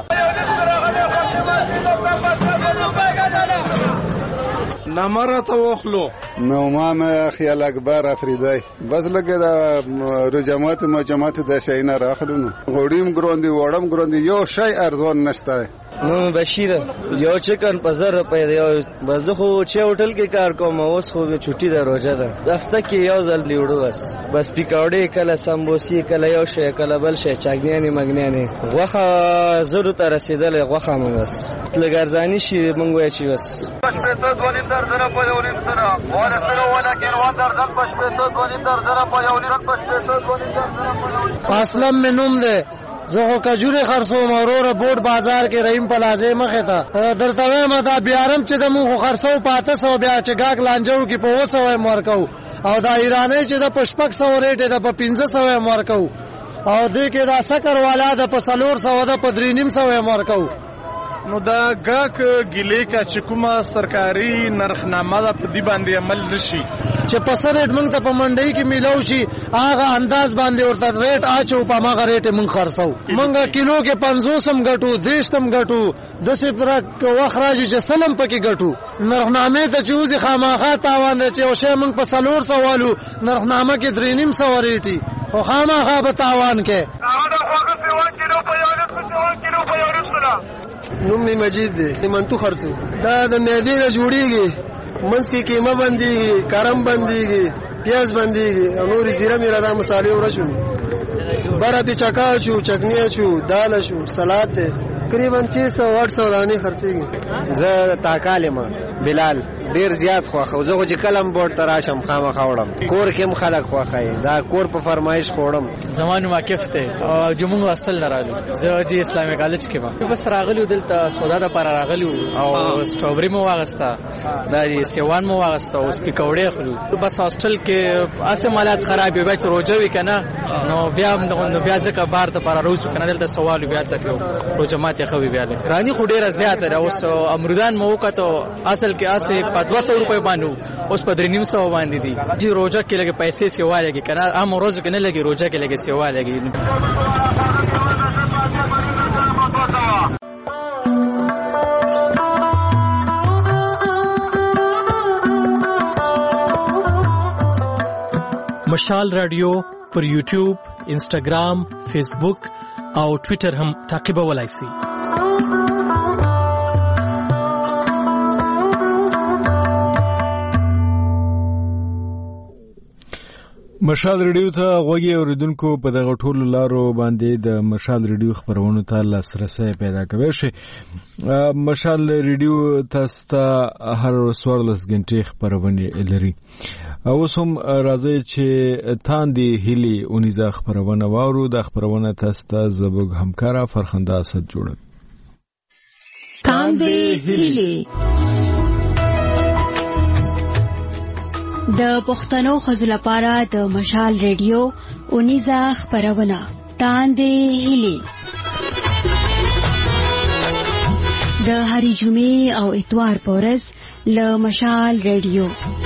نامرته واخلو نو ما ما خیال اکبر افریدای بس لګه دا رجمات مجمعات د شینه راخلو نو غوډیم ګروندي وړم ګروندي یو شای ارزون نشته. نو بشیر یو چکن په زر روپے دی. بس خو چې هوټل کې کار کوم اوس خو چھٹی ده روزه ده هفته کې یو ځل لیوړو بس بس پکوړې کله سمبوسي کله یو شی کله بل شی چاګنیانی مګنیانی غوخه زرو ته رسیدل غوخه مو بس لګرځانی شي مونږ وای چې بس پښپېته دونیم در زره په یو نیم سره ولا سره ولکن و در دل پښپېته دونیم در زره په یو نیم پښپېته دونیم در زره په یو نیم اسلام منوم ده زه کجوره خرڅو مورور بورډ بازار کې رحیم پلازه مخه تا درته وایم دا بیارم چې د مو خرڅو پاته سو بیا چې گاګ لانجو کې په وسو مورکو او دا ایرانی چې د پشپک سو ریټ د په پنځه سو مورکو او دې کې دا سکر والا د په سلور سو د په درې نیم سو مورکو. نو دا گاک ګیلې کا چې کومه سرکاري نرخنامه ده په دې باندې عمل نشي چې په سر ریټ مونږ ته په منډي کې میلاو شي هغه انداز باندې ورته ریټ اچو په ماغه ریټ مونږ خرڅو. مونږه کیلو کې پنځوس هم غټو دیشتم غټو د سپرا واخراج چې سلم پکې غټو. نرخنامه ته چې وځي خامخا تاوان چې او شی مونږ په سلور سوالو نرخنامه کې درې نیم سو ریټي خو خامخا به تاوان کې. هغه خواږه سیوا کیلو په یو نیم کیلو په یو نیم سره نوم می مجید دی منتو خرڅو. دا د معدې نه جوړیږي منځ کې قیمه بنديږي کرم بنديږي پیاز بنديږي او نور زیره میرا دا مصالحه ورشو برا به چکا شو چکنی شو دال شو سلاد تقریبا چھ سو آٹھ سو دانی خرڅيږي. زه تاکاله ما بلال ډیر زیات خوخه زه چې کلم بورډ تراشم خامخا وړم کور کې مخالک خوخه دا کور په فرمایش خوړم. زمانو واقف ته او جمهور واستل نارالو زه چې اسلامي کالج کې ما بس راغلی دلته سودا د پر راغلی او سټروبري مو واغستا دا سیوان مو واغستا او سپیکوړې خلو بس هاستل کې اسه مالات خراب وي چې روزوي کنه نو بیا موږ بیا ځکه بار ته پر روزو کنه دلته سوال بیا تکو روزه ماته خوي بیا رانی خو ډیره زیاته اوس امرودان مو وکړو اصل کې اسه په دوه سو روپے باندې اوس په درې نیم سو باندې دي چې روزه کې لګي پیسې سیواله کې کنه عام روزه کې نه لګي روزه کې لګي سیواله کې. مشال رادیو پر یوټیوب، انسټاګرام، فیسبوک او ټوئیټر هم تعقیبولای شئ. مشال ریډیو ته غوږی اوریدونکو په دغه ټولو لارو باندې د مشال ریډیو خبرونو ته لاسرسی پیدا کوي شي. مشال ریډیو تاسو ته هر څوارلس غنټې خبرونه لري. اوس هم راځي چې تاندې هلي اونیزه خبرونه واورو. د خبرونه تاسو ته زبوږ همکارا فرخنده اسد جوړه. تاندې هلي د پښتنو ښځو لپاره د مشال ریډیو اونیزه خبرونه تاندې هلي د هرې جمعې او اتوار په ورځ له مشال ریډیو.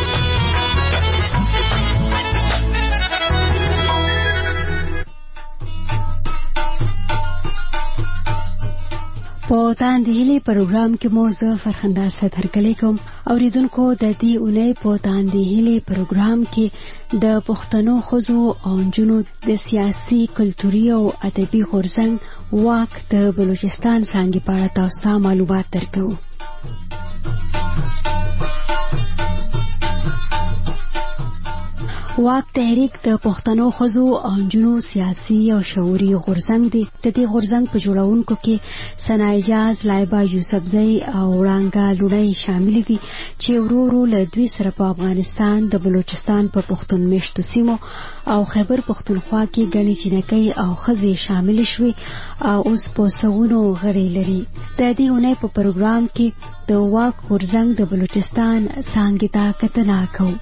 په تاندې هلي پروګرام کې مو زه فرخنده اسد هرکلی کوم. اوریدونکو د دې اونۍ په تاندې هلي پروګرام کې د پښتنو ښځو او نجونو د سیاسي، کلتوري او ادبي غورځنګ واک د بلوچستان څانګې په اړه تاسو ته معلومات درکوو. واک تحریک د پښتنو ښځو او نجونو سیاسي او شعوري غورځنګ دی. د دې غورځنګ په جوړونکو کې ثنا اجاز، لایبا یوسفزۍ او وړانګه لوڼۍ شامل دي چې ورو ورو له دوی سره په افغانستان د بلوچستان په پښتون میشتو سیمو او خیبر پښتونخوا کې ګڼې جینکۍ او ښځې شامل شوې او اوس په سوونو غړي لري. د دې اونۍ په پروګرام کې د واک غورځنګ د بلوچستان څانګې ته کتنه کوو.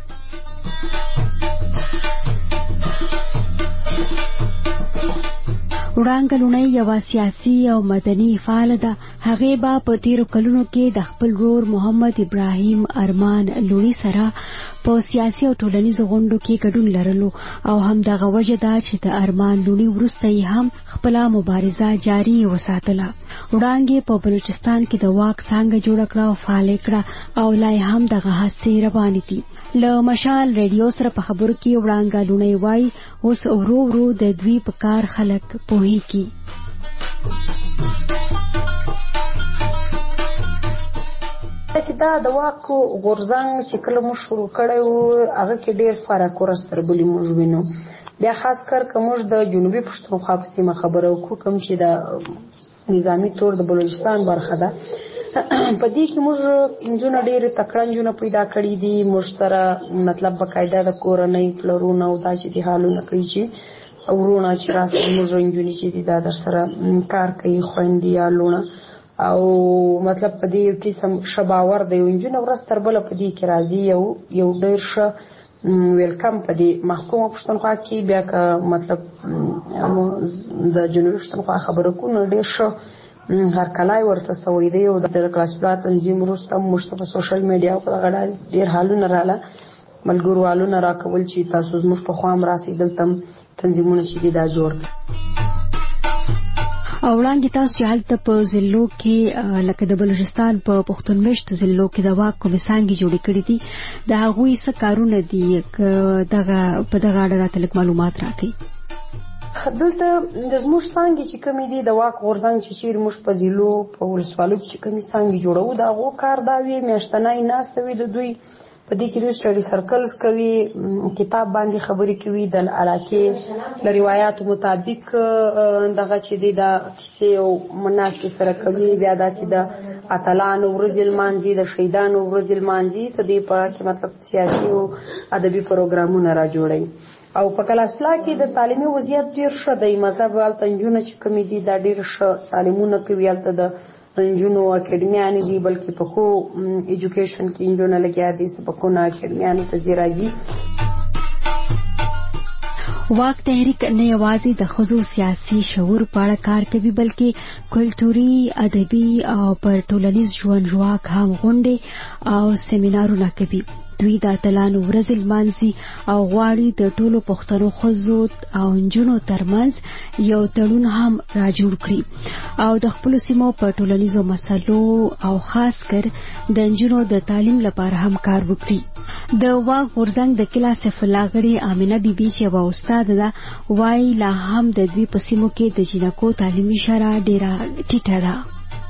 وړانګه لوڼۍ یوه سیاسي او مدني فعاله ده. هغې به په تیرو کلونو کې د خپل ورور محمد ابراهیم ارمان لوڼي سره په سیاسي او ټولنیزو غونډو کې ګډون لرلو او هم دغه وجه ده چې د ارمان لوڼي وروسته یې هم خپله مبارزه جاري وساتله. وړانګې په بلوچستان کې د واک څانګه جوړه کړه او فعاله کړه او لا هم دغه هڅې روانې دي. له مشال ریډیو سره په خبرو کې وړانګه لوڼۍ وایي اوس ورو ورو د دوی په کار خلک پوهېږي. دا د واک غورځنګ چې کله مو شروع کړی و هغه کې ډېر فرق ورسره بلی موږ وینو. بیا خاص کر که موږ د جنوبي پښتونخوا په سیمه خبره وکړو کوم چې د نظامي طور د بلوچستان برخه ده په دې کې موږ نجونه ډېرې تکړه نجونه پیدا کړي دي. موږ سره مطلب باقاعده د کورنۍ پلرونه او دا چې دي حالونه کوي چې ورونه چې راسره موږ نجونې چې دي دا در سره کار کوي خویندې یا لونه او مطلب په دې یو قسم ښه باور دی. نجونه ورځ تر بله په دې کې راځي یو یو ډېر ښه ویلکم په دې محکومه پښتونخوا کې. بیا که مطلب د جنوبي پښتونخوا خبره کوو نو ډېر ښه هرکلی ورته سوی دی او د کلاس پلا تنظیم وروسته موږ ته په سوشل میډیا په دغه ډېر حالونه رااله ملګرو حالونه راکول چې تاسو زموږ په خوا هم راسئ دلته تنظیمونه چې دي دا جوړ او وړاندې تاسو چې هلته په ضلعو کې لکه د بلوچستان په پښتون میشتو ضلعو کې د واک کومې څانګې جوړې کړي دي د هغوی څه کارونه دي دغه په دغه اړه راته لږ معلومات راکړئ. دلته د زموږ څانګې چې کومې دي د واک غورځنګ چې چیرې موږ په ضلعو په ولسوالیو کې چې کومې څانګې جوړوو د هغو کار دا وي میاشتنۍ ناسته وي د دوی په دې کې دوی سټډي سرکلز کوي کتاب باندې خبرې کوي د علاقې له روایاتو مطابق دغه چې دی د کیسې او مناسبې سره کوي. بیا داسې د اتلانو ورځې لمانځي د شهیدانو ورځې لمانځي ته دې په کې مطلب سیاسي او ادبي پروګرامونه را جوړوي. او په کلاس پلا کې د تعلیمي وضعیت ډېر ښه دی. مطلب هلته نجونه چې کومې دي دا ډېر ښه تعلیمونه کوي. هلته د نجونو اکیډمیانې دي بلکې په ښو ایجوکیشن کې نجونه لګیا دي سبقونه اکیډمیانو ته ځي راځي. واک تحریک نه یوازې د ښځو سیاسي شعور په اړه کار کوي بلکې کلتوري، ادبي او پر ټولنیز ژوند ژواک هم غونډې او سیمینارونه کوي. دوی د اتلانو ورځې لمانځي او غواړي د ټولو پښتنو ښځو او نجونو ترمنځ یو تړون هم را جوړ کړي او د خپل سیمو په ټولنیزو مسلو او خاص کر د نجونو د تعلیم لپاره هم کار وکړي. د واغ غورځنګ د کلا سیف الله غړي امینه بیبي چې یوه استاد ده وایي لا هم د دوی په سیمو کې د جنکو تعلیمي شرح ډیره ټیټه ده.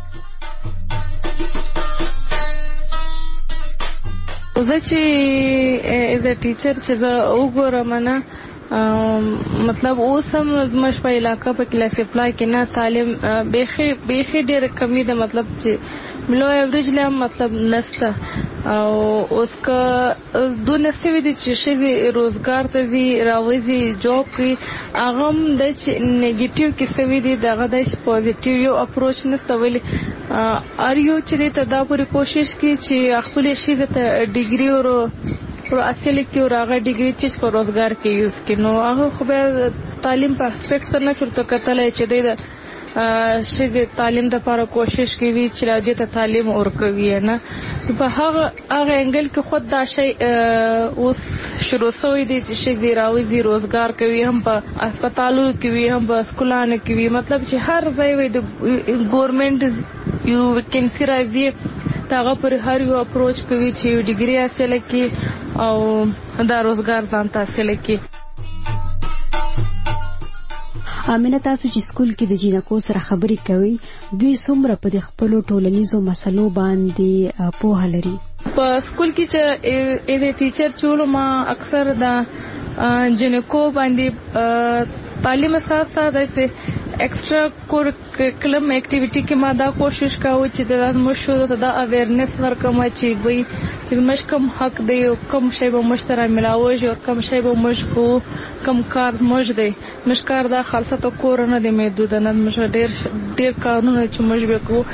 زه چې ایز ا ټیچر چې زه وګورم نه مطلب اوس هم زموږ په علاقه په کلا سپلای کې نه تعلیم بیخي بیخي ډېره کمی ده، مطلب چې لو ایوریج له مطلب نسته او اوس که دونه سوي دي چې ښځې روزګار ته ځي راوځي جاب کوي هغه هم د چې نیګیټیو کې سوي دي دغه د پوزیټیو یو اپروچ نسته. ولې ار یو چې دی ته دا پورې کوشش کوي چې خپلې ښځې ته ډیګري ورو پر اصل کې راغی ډیګري چې په روزګار کې یوز کړي نو هغه خو به تعلیم په اسپیکټ سره نه چورته کتلای چې دی د ښځې تعلیم لپاره کوشش کوي چې راځي ته تعلیم ورکوي نه په هغه هغه انګل کې خود دا شی اوس شروع شوی دی چې ښځې راوځي روزګار کوي هم په هسپتالو کې وي هم په سکولانو کې وي مطلب چې هر ځای وي د ګورنمنټ یو ویکنسي راځي هغه پر هر یو اپروچ کوي چې یو ډیګري حاصل کړي او دا روزګار ځان ته حاصل کړي. امینه تاسو چې سکول کې د جینکو سره خبرې کوي دوی څومره په خپل ټولنیزو مسلو باندې پوهه لري؟ په سکول کې چې ایز ا ټیچر چولو ما اکثر د جینکو باندې تعلیم ساتھ ساتھ ایسے ایکسٹرا کورکولم ایکټیویټي کې ما دا کوشش کاوه چې د مشورو ته دا اویرنس ورکوم چې وای چې مش کم حق دی او کم شی به مشترا ملاوي او کم شی به مش کو کم کار مش دی مش کار دا خالصه تو کور نه دی محدود نه مش ډیر ډیر کارونه چې مش به کو.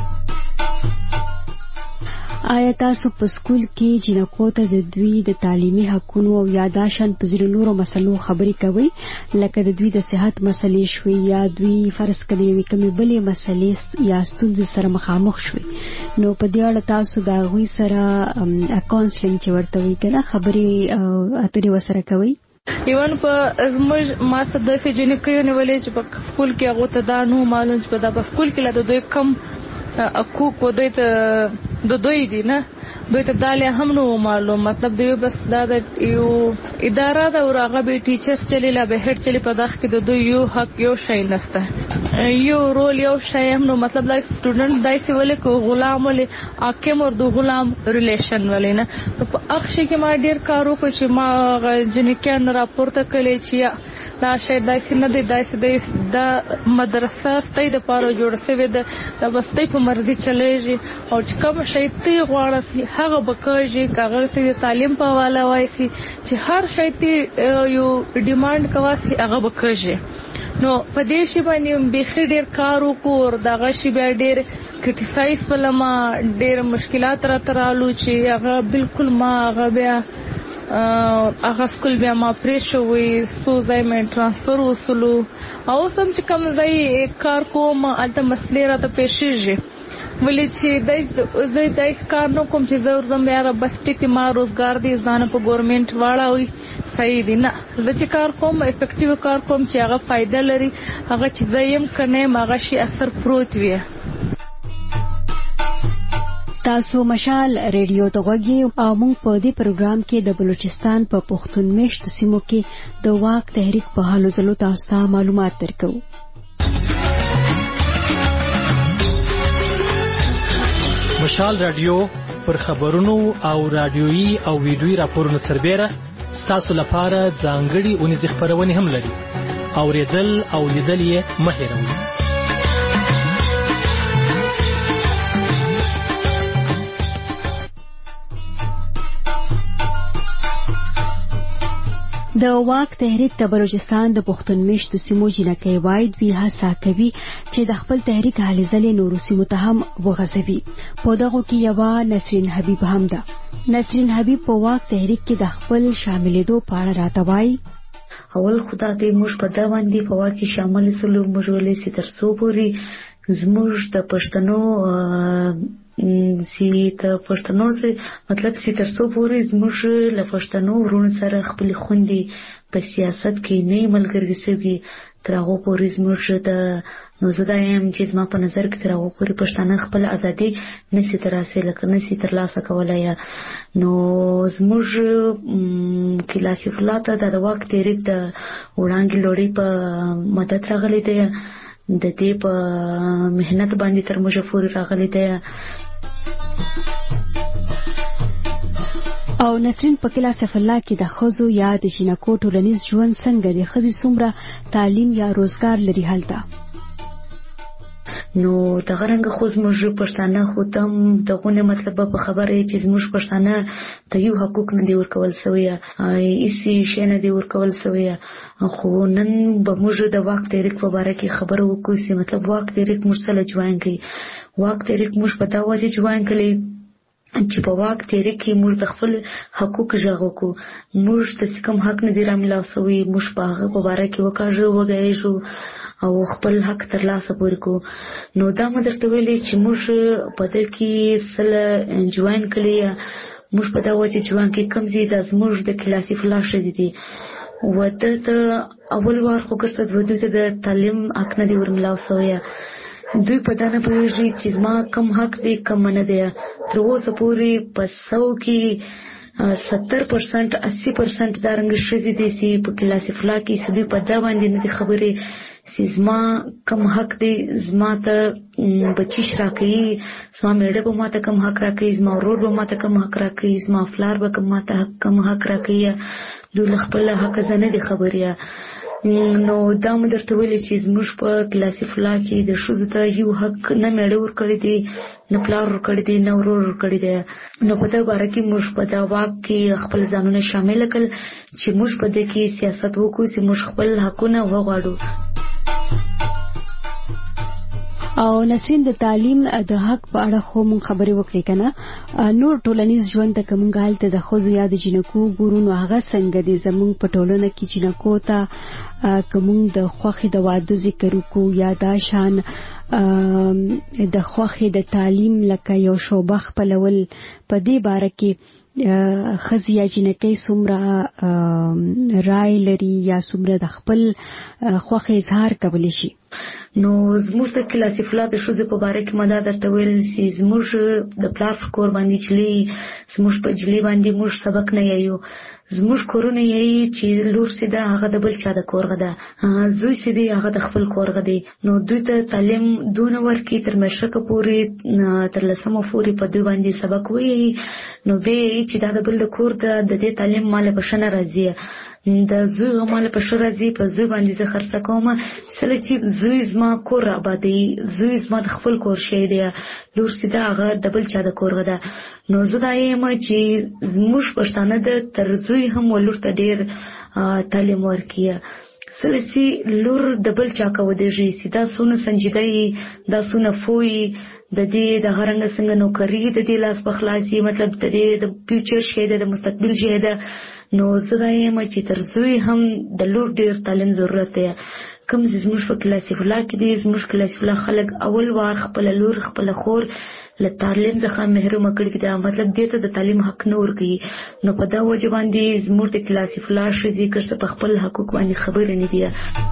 آیا تاسو په سکول کې جنکو ته د دوی د تعلیمي حقونو او یاداشن په ځینو نورو مسلو خبرې کوي لکه د دوی د صحت مسلې شوي یا دوی فرض کړي وي کومې بلې مسلې یا ستونزې سره مخامخ شوي نو په دې اړه تاسو د هغوی سره کاونسلینګ چې ورته وایي که نه خبرې اترې ورسره کوئ؟ ایون په زموږ ما څه داسې جنکیو نیولې چې په سکول کې هغو ته دا نه معلوم چې په دا په سکول کې لا د دوی کم حقوق و دوی ته د دوی دي نه دوی ته دا هم نه معلوم مطلب دوی بس دا د یو اداره ده او هغه به ټیچرز چلی لا به هډ چلی په داخ کې د دوی یو حق یو شی نشته یو رول یو شی هم نو مطلب دا سټوډنټ دایسي ولې کو غلام ولې حاکم او د غلام ریلیشن ولې نه په اخ شي کې ما ډیر کارو کو چې ما جنکان راپورته کړي چې دا شی دایسي نه دی دایسي دا مدرسه ستې د پاره جوړ شوی ده دا بس ته په مرضی چلېږي او چې کوم شی ته غواړي هغه بکاږي کاغذ ته تعلیم په حواله وایي چې هر شی ته یو ډیماند کوي هغه بکاږي نو په دې شی باندې به ډیر کار وکړ دغه شی به ډیر کرټیسایز ولما ډیر مشکلات را ترالو چې هغه بالکل ما هغه بیا هغه سکول بیا ما پرې شوې سو ځای مې ترانسفر وسلو او سم چې کوم ځای کار کوم الته مسلې را ته پېښېږي ولې چې دای زه دای کار نو کوم چې زه ورځم بیا را بس ټیک ما روزګار دی ځان په ګورنمنت واړوي صحیح دی نه زه چې کار کوم افیکټیو کار کوم چې هغه فائدہ لري هغه چې زه يم کنه هغه شي اثر پروت وي. تاسو مشال ریډیو ته غوږی او موږ په دې پروګرام کې د بلوچستان په پښتون میشت سیمو کې د واک تحریک په حالو زلو تاسو ته معلومات درکو. مشال رادیو پر خبرونو او رادیويي او ویډیويي راپورونو سربېره ستاسو لپاره ځانګړي اونیزې خبرونه هم لري اوریدل او لیدل یې مه هېروئ. د واک تحریک د بلوچستان د پښتون میشت سیمو جنکۍ وايد وی هڅه کوي چې د خپل تحریک هلې ځلې نورو سیمو ته هم وغځوي. په دغو کې یوه نسرین حبیب هم ده. نسرین حبیب په واک تحریک کې د خپل شاملېدو په اړه راته وایي. اول خدا دې موږ په دا باندې په واک کې شامل سلو موږ ولې سي تر څو پورې زموږ د پښتنو سی ته پښتنو سره مطلب سی تر څو پورې زموږ له پښتنو ورونو سره خپل خوندې په سیاست کې نه ملګری سوي تر هغه پورې زموږ د نو زه دا یم چې زما په نظر کې تر هغه پورې پښتانه خپل ازادي نشي ترلاسه کړای نشي ترلاسه کولای. نو زموږ کلاسیک فلاته د واک تحریک د وړاندې لوري په مدد راغلي دی د دې په مهنت باندې تر موږ پورې راغلي دی. او نسرین په کلاس فلا کې د خزو یا د جنکو ټولنیز ژوند څنګه د خزي څومره تعلیم یا روزګار لري هلته؟ نو د غرنګ خو زموږ پښتانه خو تم دغه مطلب په خبره چې زموږ پښتانه ته یو حقوق نه دی ورکول سوی ایسی شي نه دی ورکول سوی. خو نن به موږ د واک تحریک په اړه کې خبرو وکړو چې مطلب واک تحریک موږ سره جوړ کړي. واک تحریک موږ په دا وځي جوړ کړي چې په واک تحریک کې موږ د خپل حقوق ژغو کو موږ د کوم حق نه دی راملا سوی موږ په هغه په اړه کې وکړو وګایو او خپل حق ترلاسه ورکو. نو دا مې درته ویلي چې موږ په دې کې سره جوائن کړی موږ په دا وځي جوائن کې کم زی د موږ د کلاسي فلاش دي وته ته اول وار خو ګرځد ودوی ته د تعلیم حق نه دی ورملا سوی. دوی په دانه پوهیږي چې زما کم حق دی کم نه دی. تر اوسه پورې په سو کې ستر پرسنټ اسی پرسنټ دا رنګ شزي دي چې په کلاسي فلا کې سدي په دا باندې نه دي خبرې چې زما کم حق دی زما ته بچیش راکړي زما میړه به ماته کم حق راکړي زما ورور به ماته کم حق راکړي زما فلار به کم ماته کم حق راکړي. دوی خپل حق زنه دي خبرې. نو دا مې درته ویلي چې زموږ په کلاسي فلا کې د ښځو ته یو حق نه میړه ورکړی دی نه پلار ورکړی دی نه ورور ورکړی دی. نو په دا باره کې موږ په دا واک کې خپل ځانونه شامل کړل چې موږ په دې کې سیاست وکړو چې موږ خپل حقونه وغواړو. او نسرین د تعلیم د حق په اړه خو مون خبرې وکړې کنه نور ټولنیز ژوند ته کوم غالته د خوځو یا د جنکو ګورونو هغه څنګه دي زمون په ټولنه کې جنکو ته کوم د خوخي د واده ذکر کو یا دا شان د خوخي د تعلیم لکه یو شوبه خپلول په دې باره کې خزي یا جنکې څومره رائے لري یا څومره د خپل خوخي اظهار کولی شي. نو زموږ د کلاسي فلا د شوزې په باره کې مدا درته ویل چې زموږ د پلار کور باندې چلی زموږ په جلی باندې موږ سبق نه یایو زموږ کورونه یې چې لور سیده هغه د بل چا د کورغه ده زوی سیده هغه د خپل کورغه دی. نو دوی ته تعلیم دون ورکی تر مشرقه پوری تر لسمه پوری په دوی باندې سبق وی. نو به چې دا د بل د کور د دې تعلیم مال بشنه راځي د زوی غمال په شرازي په زوی باندې زه خرڅه کوم سره چې زوی زما کور آبادی زوی زما د خپل کور شي دی لور سیده هغه د بل چا د کورغه ده. نو زه دا یم چې زموږ پښتانه د تر زوی هم ولور ته ډیر تعلیم ورکیه سره چې لور د بل چا کو دی سیده سونه سنجیدای دا سونه فوی د دې د غرنګ څنګه نوکری د دې لاس بخلاصي مطلب د دې د فیوچر شه د مستقبل شه ده. نو زه دا یم چې تر زوی هم د لور ډیر تعلیم ضرورت دی. کوم زموږ په کلاسي فلا کې دي زموږ کلاسي فلا خلک اول وار خپل لور خپل خور له تعلیم څخه محروم کړي دا مطلب دې ته د تعلیم حق نه ورکړي. نو په دا وجه باندې زموږ د کلاسي فلا شې ذکر څه په خپل حقوق باندې خبرې نه دي.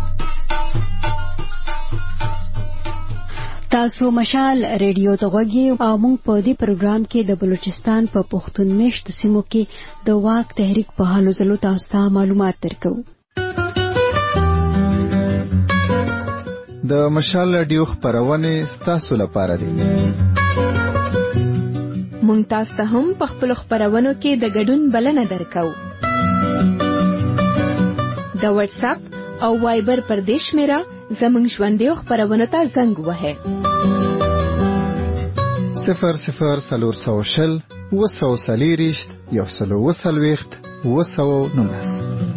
تاسو مشال ریډیو ته غوږی او موږ په دې پروګرام کې د بلوچستان په پښتون مشت سیمو کې د واک تحریک په حالو زلو تاسو ته معلومات درکو. د مشال ریډیو خبرونه ستاسو لپاره دي. موږ تاسو ته هم په خپل خبرونو کې د ګډون بلنه درکو. د واتس اپ او وایبر پر دیش میرا زمنګ ژوندې خبرونه ته زنګ وهه صفر صفر سلور سو شل وسو سلیریشت یو سلو وسلويخت وسو نونس.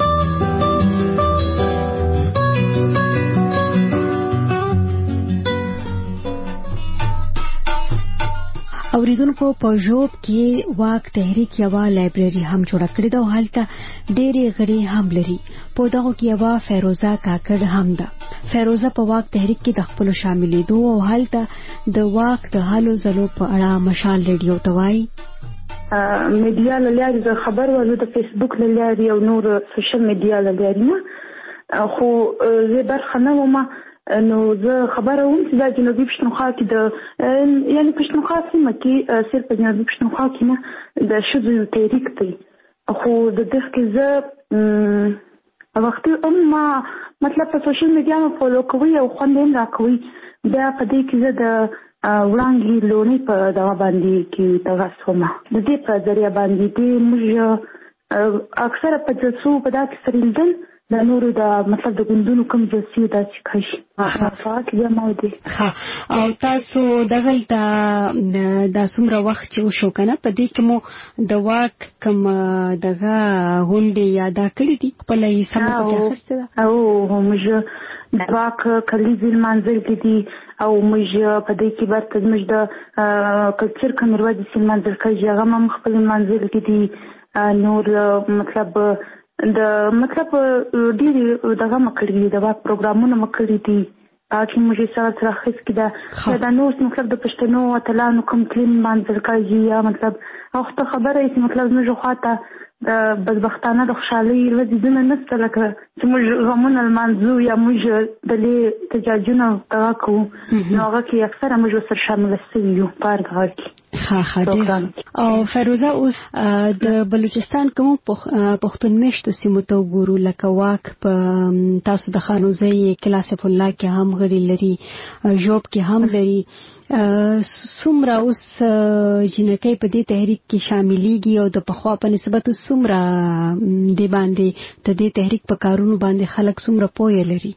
اوریدونکو په جوب کې واک تحریک یوا لایبرری هم جوړ کړی دا حالت ډېری غړي هم لري. په دغه کې یوا فیروزه کاکړ هم ده. فیروزه په واک تحریک کې د خپل شاملېدو او حالت د واک د حالو زلو په اړه مشال ریډیو ته وایي. میډیا له لارې د خبر ورو د فیسبوک له لارې او نور سوشل میډیا له لارې نه خو زه برخه نه وم نو زه خبره وم چې د جنوبي پښتونخوا کې د یعنی پښتونخوا سیمه کې صرف په جنوبي پښتونخوا کې نه د ښځو یو تحریک دی خو د دغه کې زه وختي هم مطلب په سوشل میډیا مې فالو کوي او خوند یې راکوي بیا په دې کې زه د وړاندې لونی په دغه باندې کې تغسومه د دې په ذریعہ باندې دې موږ اکثره په جلسو په دا کې سره لیدل د نورو د مطلب د ګوندونو کوم جلسې داسې کوي فقط بیا مو دي او تاسو دغلته د څومره وخت چې وشو کنه په دې کې مو د واک کوم دغه غونډې یادا کړې دي خپل یې سم په اخیسته او موږ د واک کلیزي منځل کې دي او موږ په دې کې برته موږ د کلچر کمروا د سیمه منځل کې هغه هم خپل منځل کې دي نور مطلب د مطلب ډېری دغه مکړي د واک پروګرامونه مکړي دي چې موږ سره سره خص کړه دا نور مطلب د پښتنو اتلانو کوم کلین منځل کوي یا مطلب او خبره یې مطلب موږ خواته د بدبختانه د خوشحالي ورځې نه نشته لکه چې موږ غمونه لمانځو یا موږ د لې تجاجونه دغه کوو نو هغه کې اکثره موږ سره شامل شوي یو په هغه کې ها ها او فیروزه اوس د بلوچستان کوم پښتون میشتو سیمو ته وګورو لکه واک په تاسو د خانوزي کلاسف الله کې هم غړي لري جوب کې هم لري سمرا اوس جنکې په دې تحریک کې شاملېږي او د پخوا په نسبت سمرا دی باندې ته دې تحریک په کارونو باندې خلک سمرا پوهه لري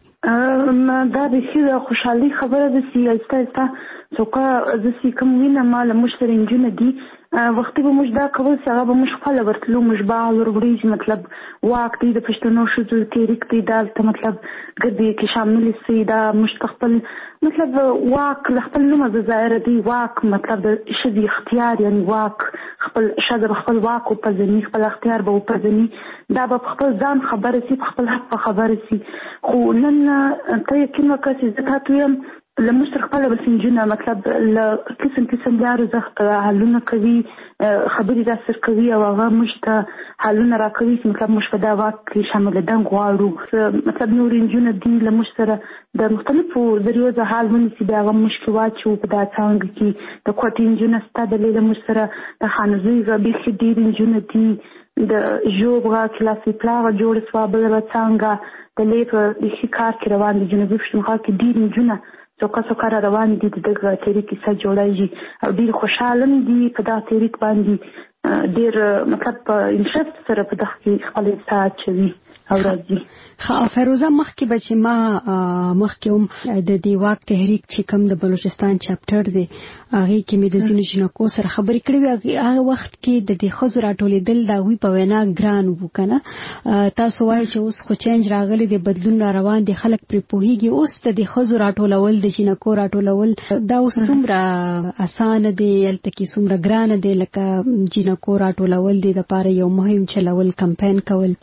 دا د شي خوشحالي خبره ده چې ایسته څوکا زسي کوم وینه مال مشتري انجن دي وختي به موږ دا کول چې هغه به موږ خپل ورتلو موږ به ورغړي مطلب واک دي د پښتنو شذو تحریک دي دا مطلب ګدي کې شامل سي دا مستقبل مطلب واک خپل نوم د ظاهر دي واک مطلب د شذي اختیار یعنی واک خپل شذ خپل واک او پزني خپل اختیار به پزني دا به خپل ځان خبره سي خپل حق خبره سي خو نن ته کومه کسي زکات ويم لمشتر خپل بسنجونه مطلب ل قسم قسم لارو زخت حلونه کوي خبري را سر کوي او هغه مشته حلونه را کوي مطلب مش په دا واک شامل دن غواړو مطلب نور انجونه دي لمشتر د مختلفو ذریعو د حال ونسي دا هغه مشکلات چې په دا څنګه کې د کوټ انجونه ستاد له مشتر د خانزوي غبي خدي انجونه دي د جوبغه کلاسي پلاغه جوړ سوابل څنګه د لیپ د شکار کې روان دي جنوبي پښتونخوا کې ډیر انجونه څوکا څوکا روان دي دغه تحریک څخه جوړایي او ډیر خوشاله دي په دا تحریک باندې ډیر مطلب انټرست سره په دغه خپل ساعت چوي او راځي خا فیروزه مخکې بچ ما مخکې هم د دی واک تحریک چې کوم د بلوچستان چاپټر دی هغه کې مې د زینو جنکو سره خبرې کړې هغه وخت کې د دې خزر راټولې دل دا وی په وینا ګران وکنه تاسو وایي چې اوس خو چینج راغلی دی بدلون روان دي خلک پر پوهیږي اوس د دې خزر راټولول د جنکو راټولول دا اوس څومره اسانه دی الته کې څومره ګران دی لکه جنکو راټولول دی د پاره یو مهم چلول کمپاین کول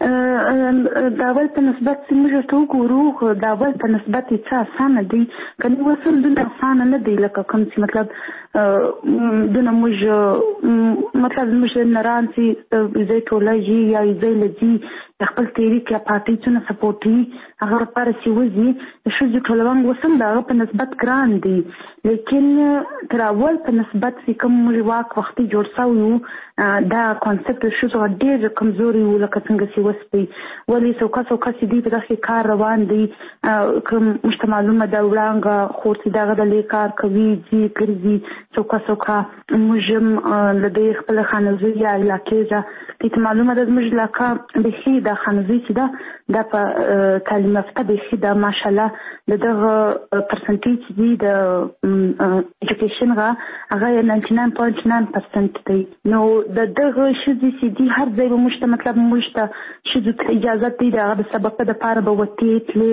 دا ول په نسبت چې موږ ته وګورو دا ول په نسبت چې اسانه دی کني وصل د اسانه نه دی لکه کوم چې مطلب دونه موږ مطلب موږ نرانسي زې ټولای یا زې لذي خپل تحریک یا پارټي څخه سپورټي هغه پر سی وځي شو چې ټولوان وسم دا په نسبت ګران دي لیکن تر اول په نسبت چې کوم موږ واک وختي جوړ ساو دا کانسپټ شو چې ډېر کمزوري و لکه څنګه چې وسپي ولې څوکا څوکا چې دی په دغه کار روان دي کوم مجتمعونه دا وړاندې خورتي دغه د لیکار کوي چې ګرځي څوکا څوکا موږ د دې خپل خانزوي یا علاقې ته معلومه ده موږ لکه د شي د خانزوي چې دا د په تعلیم یافته د شي د ماشاءالله دغه پرسنټیج دی د ایجوکیشن غا هغه ناینټي ناین پوینټ ناین پرسنټ دی نو د دغه شي چې دی هر ځای به مشته مطلب مشته شي د اجازه دی د سبق د پاره به وتی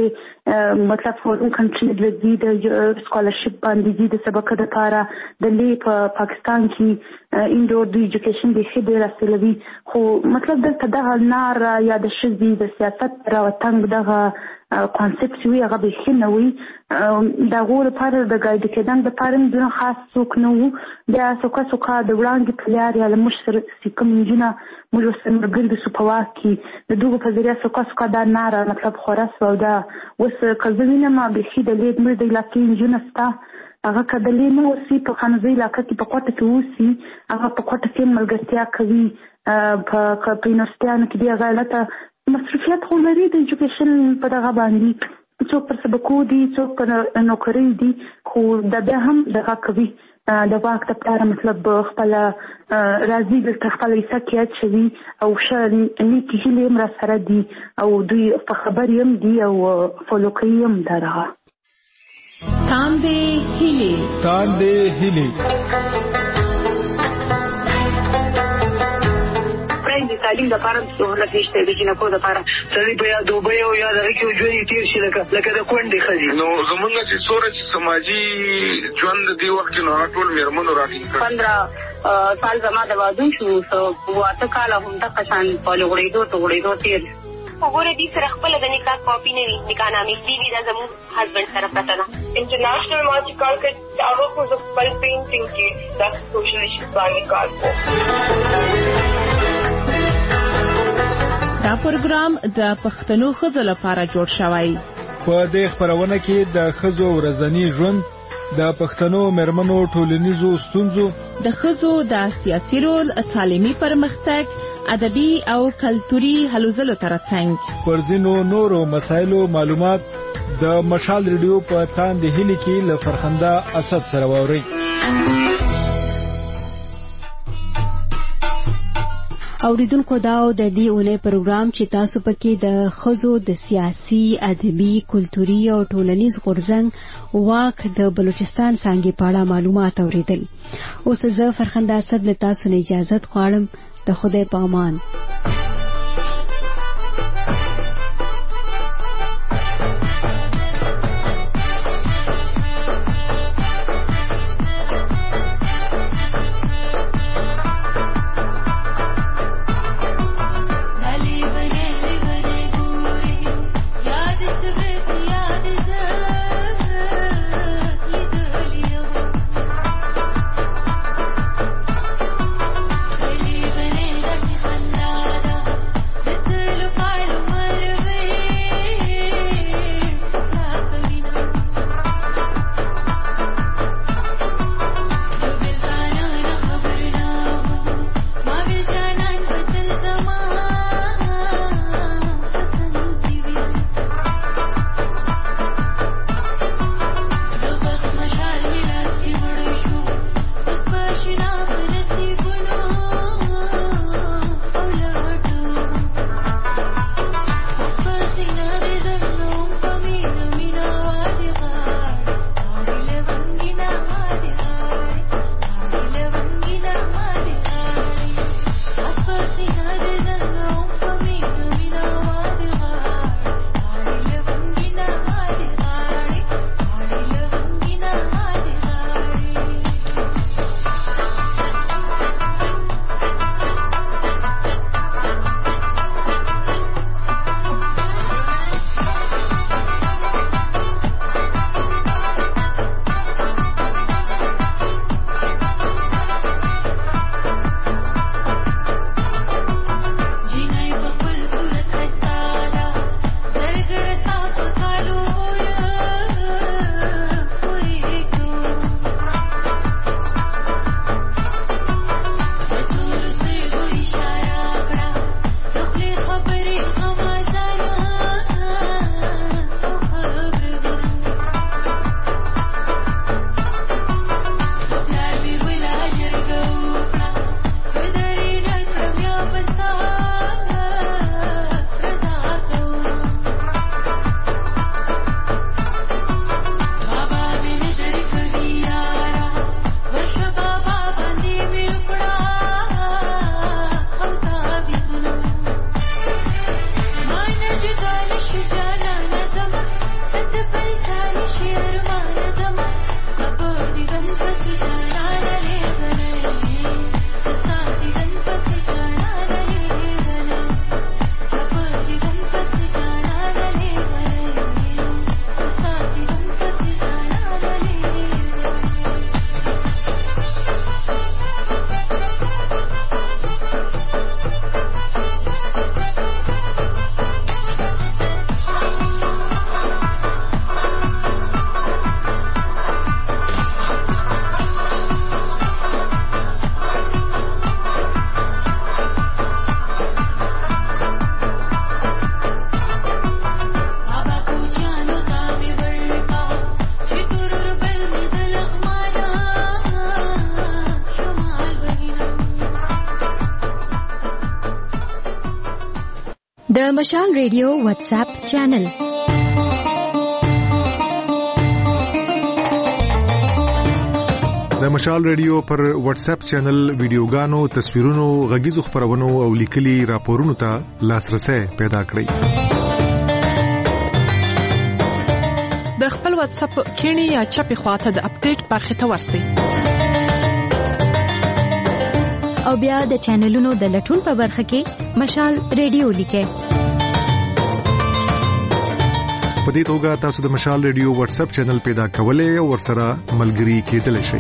تل مطلب فورن کنټری د دې د سکالرشپ باندې د سبق د پاره د لې په پاکستان کې انډور د ایجوکیشن د ښه ډیر اصلوي خو مطلب دلته دغه نار یا د شذي د سیاست راوتنګ دغه کانسپټ وی هغه به ښه نه وي دا غوړ لپاره د ګایډ کېدان د پاره د خاص څوک نه وو بیا څوک څوک د وړاندې پلیار یا مشر سیکم جنا موږ سره مرګل سپواکي د دوه په ذریعہ څوک څوک دا نار مطلب خورس او دا وس کلبینه ما به ښه د لید مې د علاقې جنستا هغه کدلې نو سی په خانزي علاقې کې په کوټه کې وسی هغه په کوټه کې ملګرتیا کوي په پینوستیان کې دی هغه لته مصرفیت خو لري د ایجوکیشن په دغه باندې څوک پر سبکو دي څوک پر نوکری دي خو د بیا هم دغه کوي د واک د پاره مطلب خپل راځي د خپل ایسا کې شوی او شر نیکی هلي مر سره دي او دوی په خبر يم دي او فولو کوي درغه تاندې هلي تاندې هلي د تعلیم لپاره سهولت نشته د جنکو لپاره سړي په یا دوبۍ او یا دغه کې ژوند تیر شي لکه لکه د کونډې ښځې نو زمونږ چې څوره چې سماجي ژوند دی وخت کې نو ټول مېرمنو راټینګ کړ پندرہ سال زما د واده شو سو واته کاله هم د قشان په لغړېدو ته غړېدو تیر وګوره دې سره خپل د نکاح کاپی نه وي نکاح نامې دی وی دا زموږ هسبند سره پته ده انټرنیشنل ما چې کار کوي هغه خو د خپل پینټینګ کې د سوشل ایشوز باندې کار کوي دا پروګرام د پښتنو ښځو لپاره جوړ شوی په دې خبرونه کې د ښځو ورځنی ژوند د پښتنو مېرمنو ټولنیزو ستونزو د ښځو د سیاسي رول تعلیمي پرمختګ ادبي او کلتوري هلو ځلو ترڅنګ پر ځینو نورو مسایلو معلومات د مشال ریډیو په تاندې هلي کې له فرخنده اسد سره ووري اوریدونکو دا او د دې اونۍ پروګرام چې تاسو پکې د خزو د سیاسي ادبي کلتوري او ټولنیز غورځنګ واک د بلوچستان څنګه په اړه معلومات اوریدل اوس زه فرخنده اسد له تاسو نه اجازه غواړم د خدای په امان Believe in it, د مشال ریډیو واتس اپ چینل. د مشال ریډیو پر واتس اپ چینل ویډیوګانو، تصویرونو، غږیزو خبرونو او لیکلي راپورونو ته لاسرسي پیدا کړئ. د خپل واتس اپ کینی یا چپی خواته د اپډیټ برخه ته ورسئ. او بیا د چینلونو د لټون په برخه کې مشال ریډیو لیکئ. په دې توګه تاسو د مشال ریډیو واتس اپ چینل پیدا کولای او ورسره ملګري کېدلی شئ.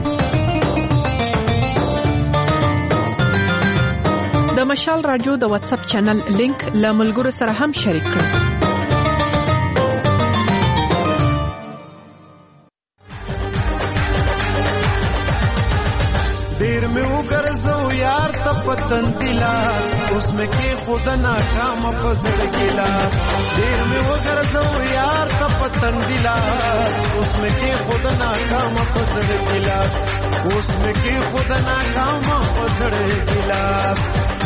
د مشال رادیو د واتس اپ چینل لینک له ملګرو سره هم شریک کړئ. دیر میں وګرځو یار ته پتن دلاس اوس میں کې خود ناکام پزړ ګلاس. دیر میں وګرځو یار ته پتن دلاس اوس میں کې خود ناکام پزړ ګلاس. اوس میں کې خود ناکام پزړ ګلاس.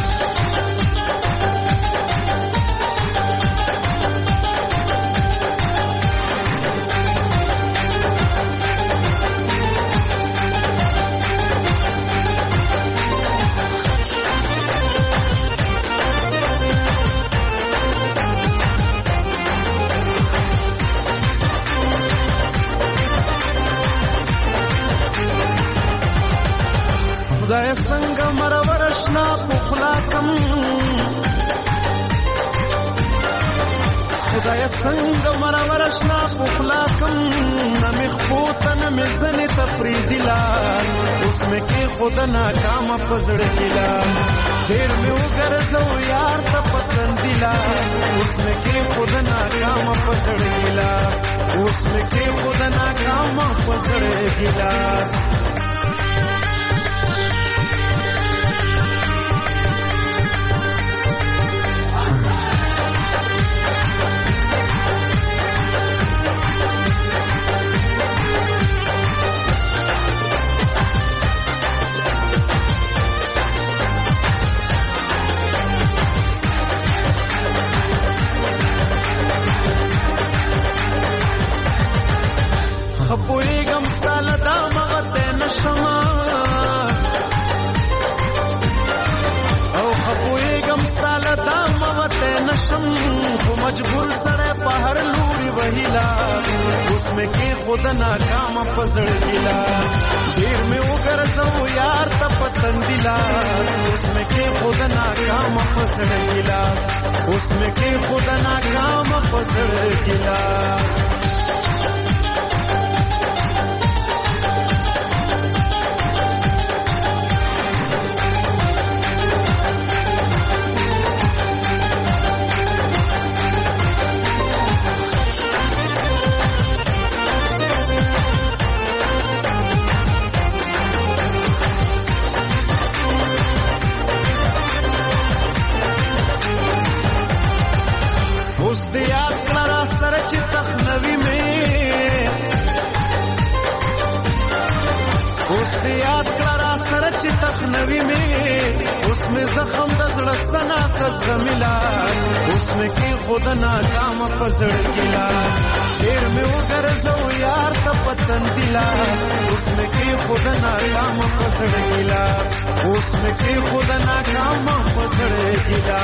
خدای څنګه مرور شنا پخلاکم، خدای څنګه مرور شنا پخلاکم، نمی خپوتا نمی زنی تفریدی لار اوس میں کی خود ناکام پزړ ګلار. دیر میں وګرځو یار ته پتن دلار اوس میں کی خود ناکام پزړ ګلار. اوس میں کی خود ناکام پزړ ګلار. خپویګم ستاله دا مغته نشما او خپویګم ستاله دا مغته نشم خو مجبور سره په هر لوري وهیلا اوس مې کې خود ناکام پزړ ګلا. دیر مې وګرځو یار ته پتن دلا اوس مې کې خود ناکام پزړ ګلا. اوس مې کې خود ناکام پزړ ګلا. اوس دې یاد کړه سره چې تخنوي مې، اوس دې یاد کړه سره چې تخنوي مې، اوس مې زخم د زړه ستنه کزغملا اوس مې کې خود ناکام پزړ ګلا. دیر مې وګرځو یار ته پتن دلا اوس مې کې خود ناکام پزړ ګلا. اوس مې کې خود ناکام پزړ ګلا.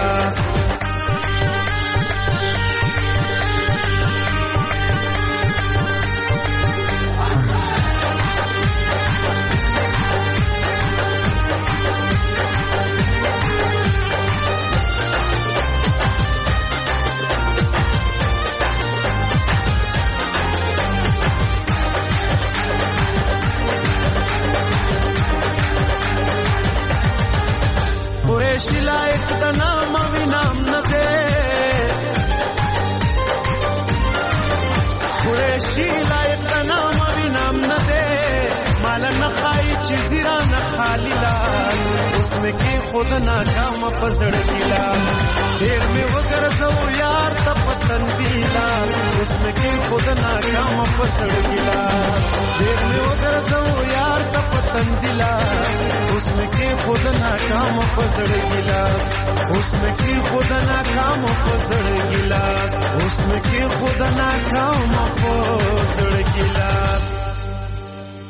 قریشی لائق دا نام وی نام نده، قریشی لائق دا نام وی نام نده، مالا نخائی چیزی را نخالی لال اس میں کی خود ناکام پزڑ گیلا. دیر میں وگرزو یار تا پتن دیلا اس میں کی خود ناکام پزڑ گیلا. دیر میں وگرزو یار تا پتن دیلا اس میں کی خود ناکام پزړ ګلاس اوس مې کې خود ناکام پزړ ګلاس اوس مې کې خود ناکام پزړ ګلاس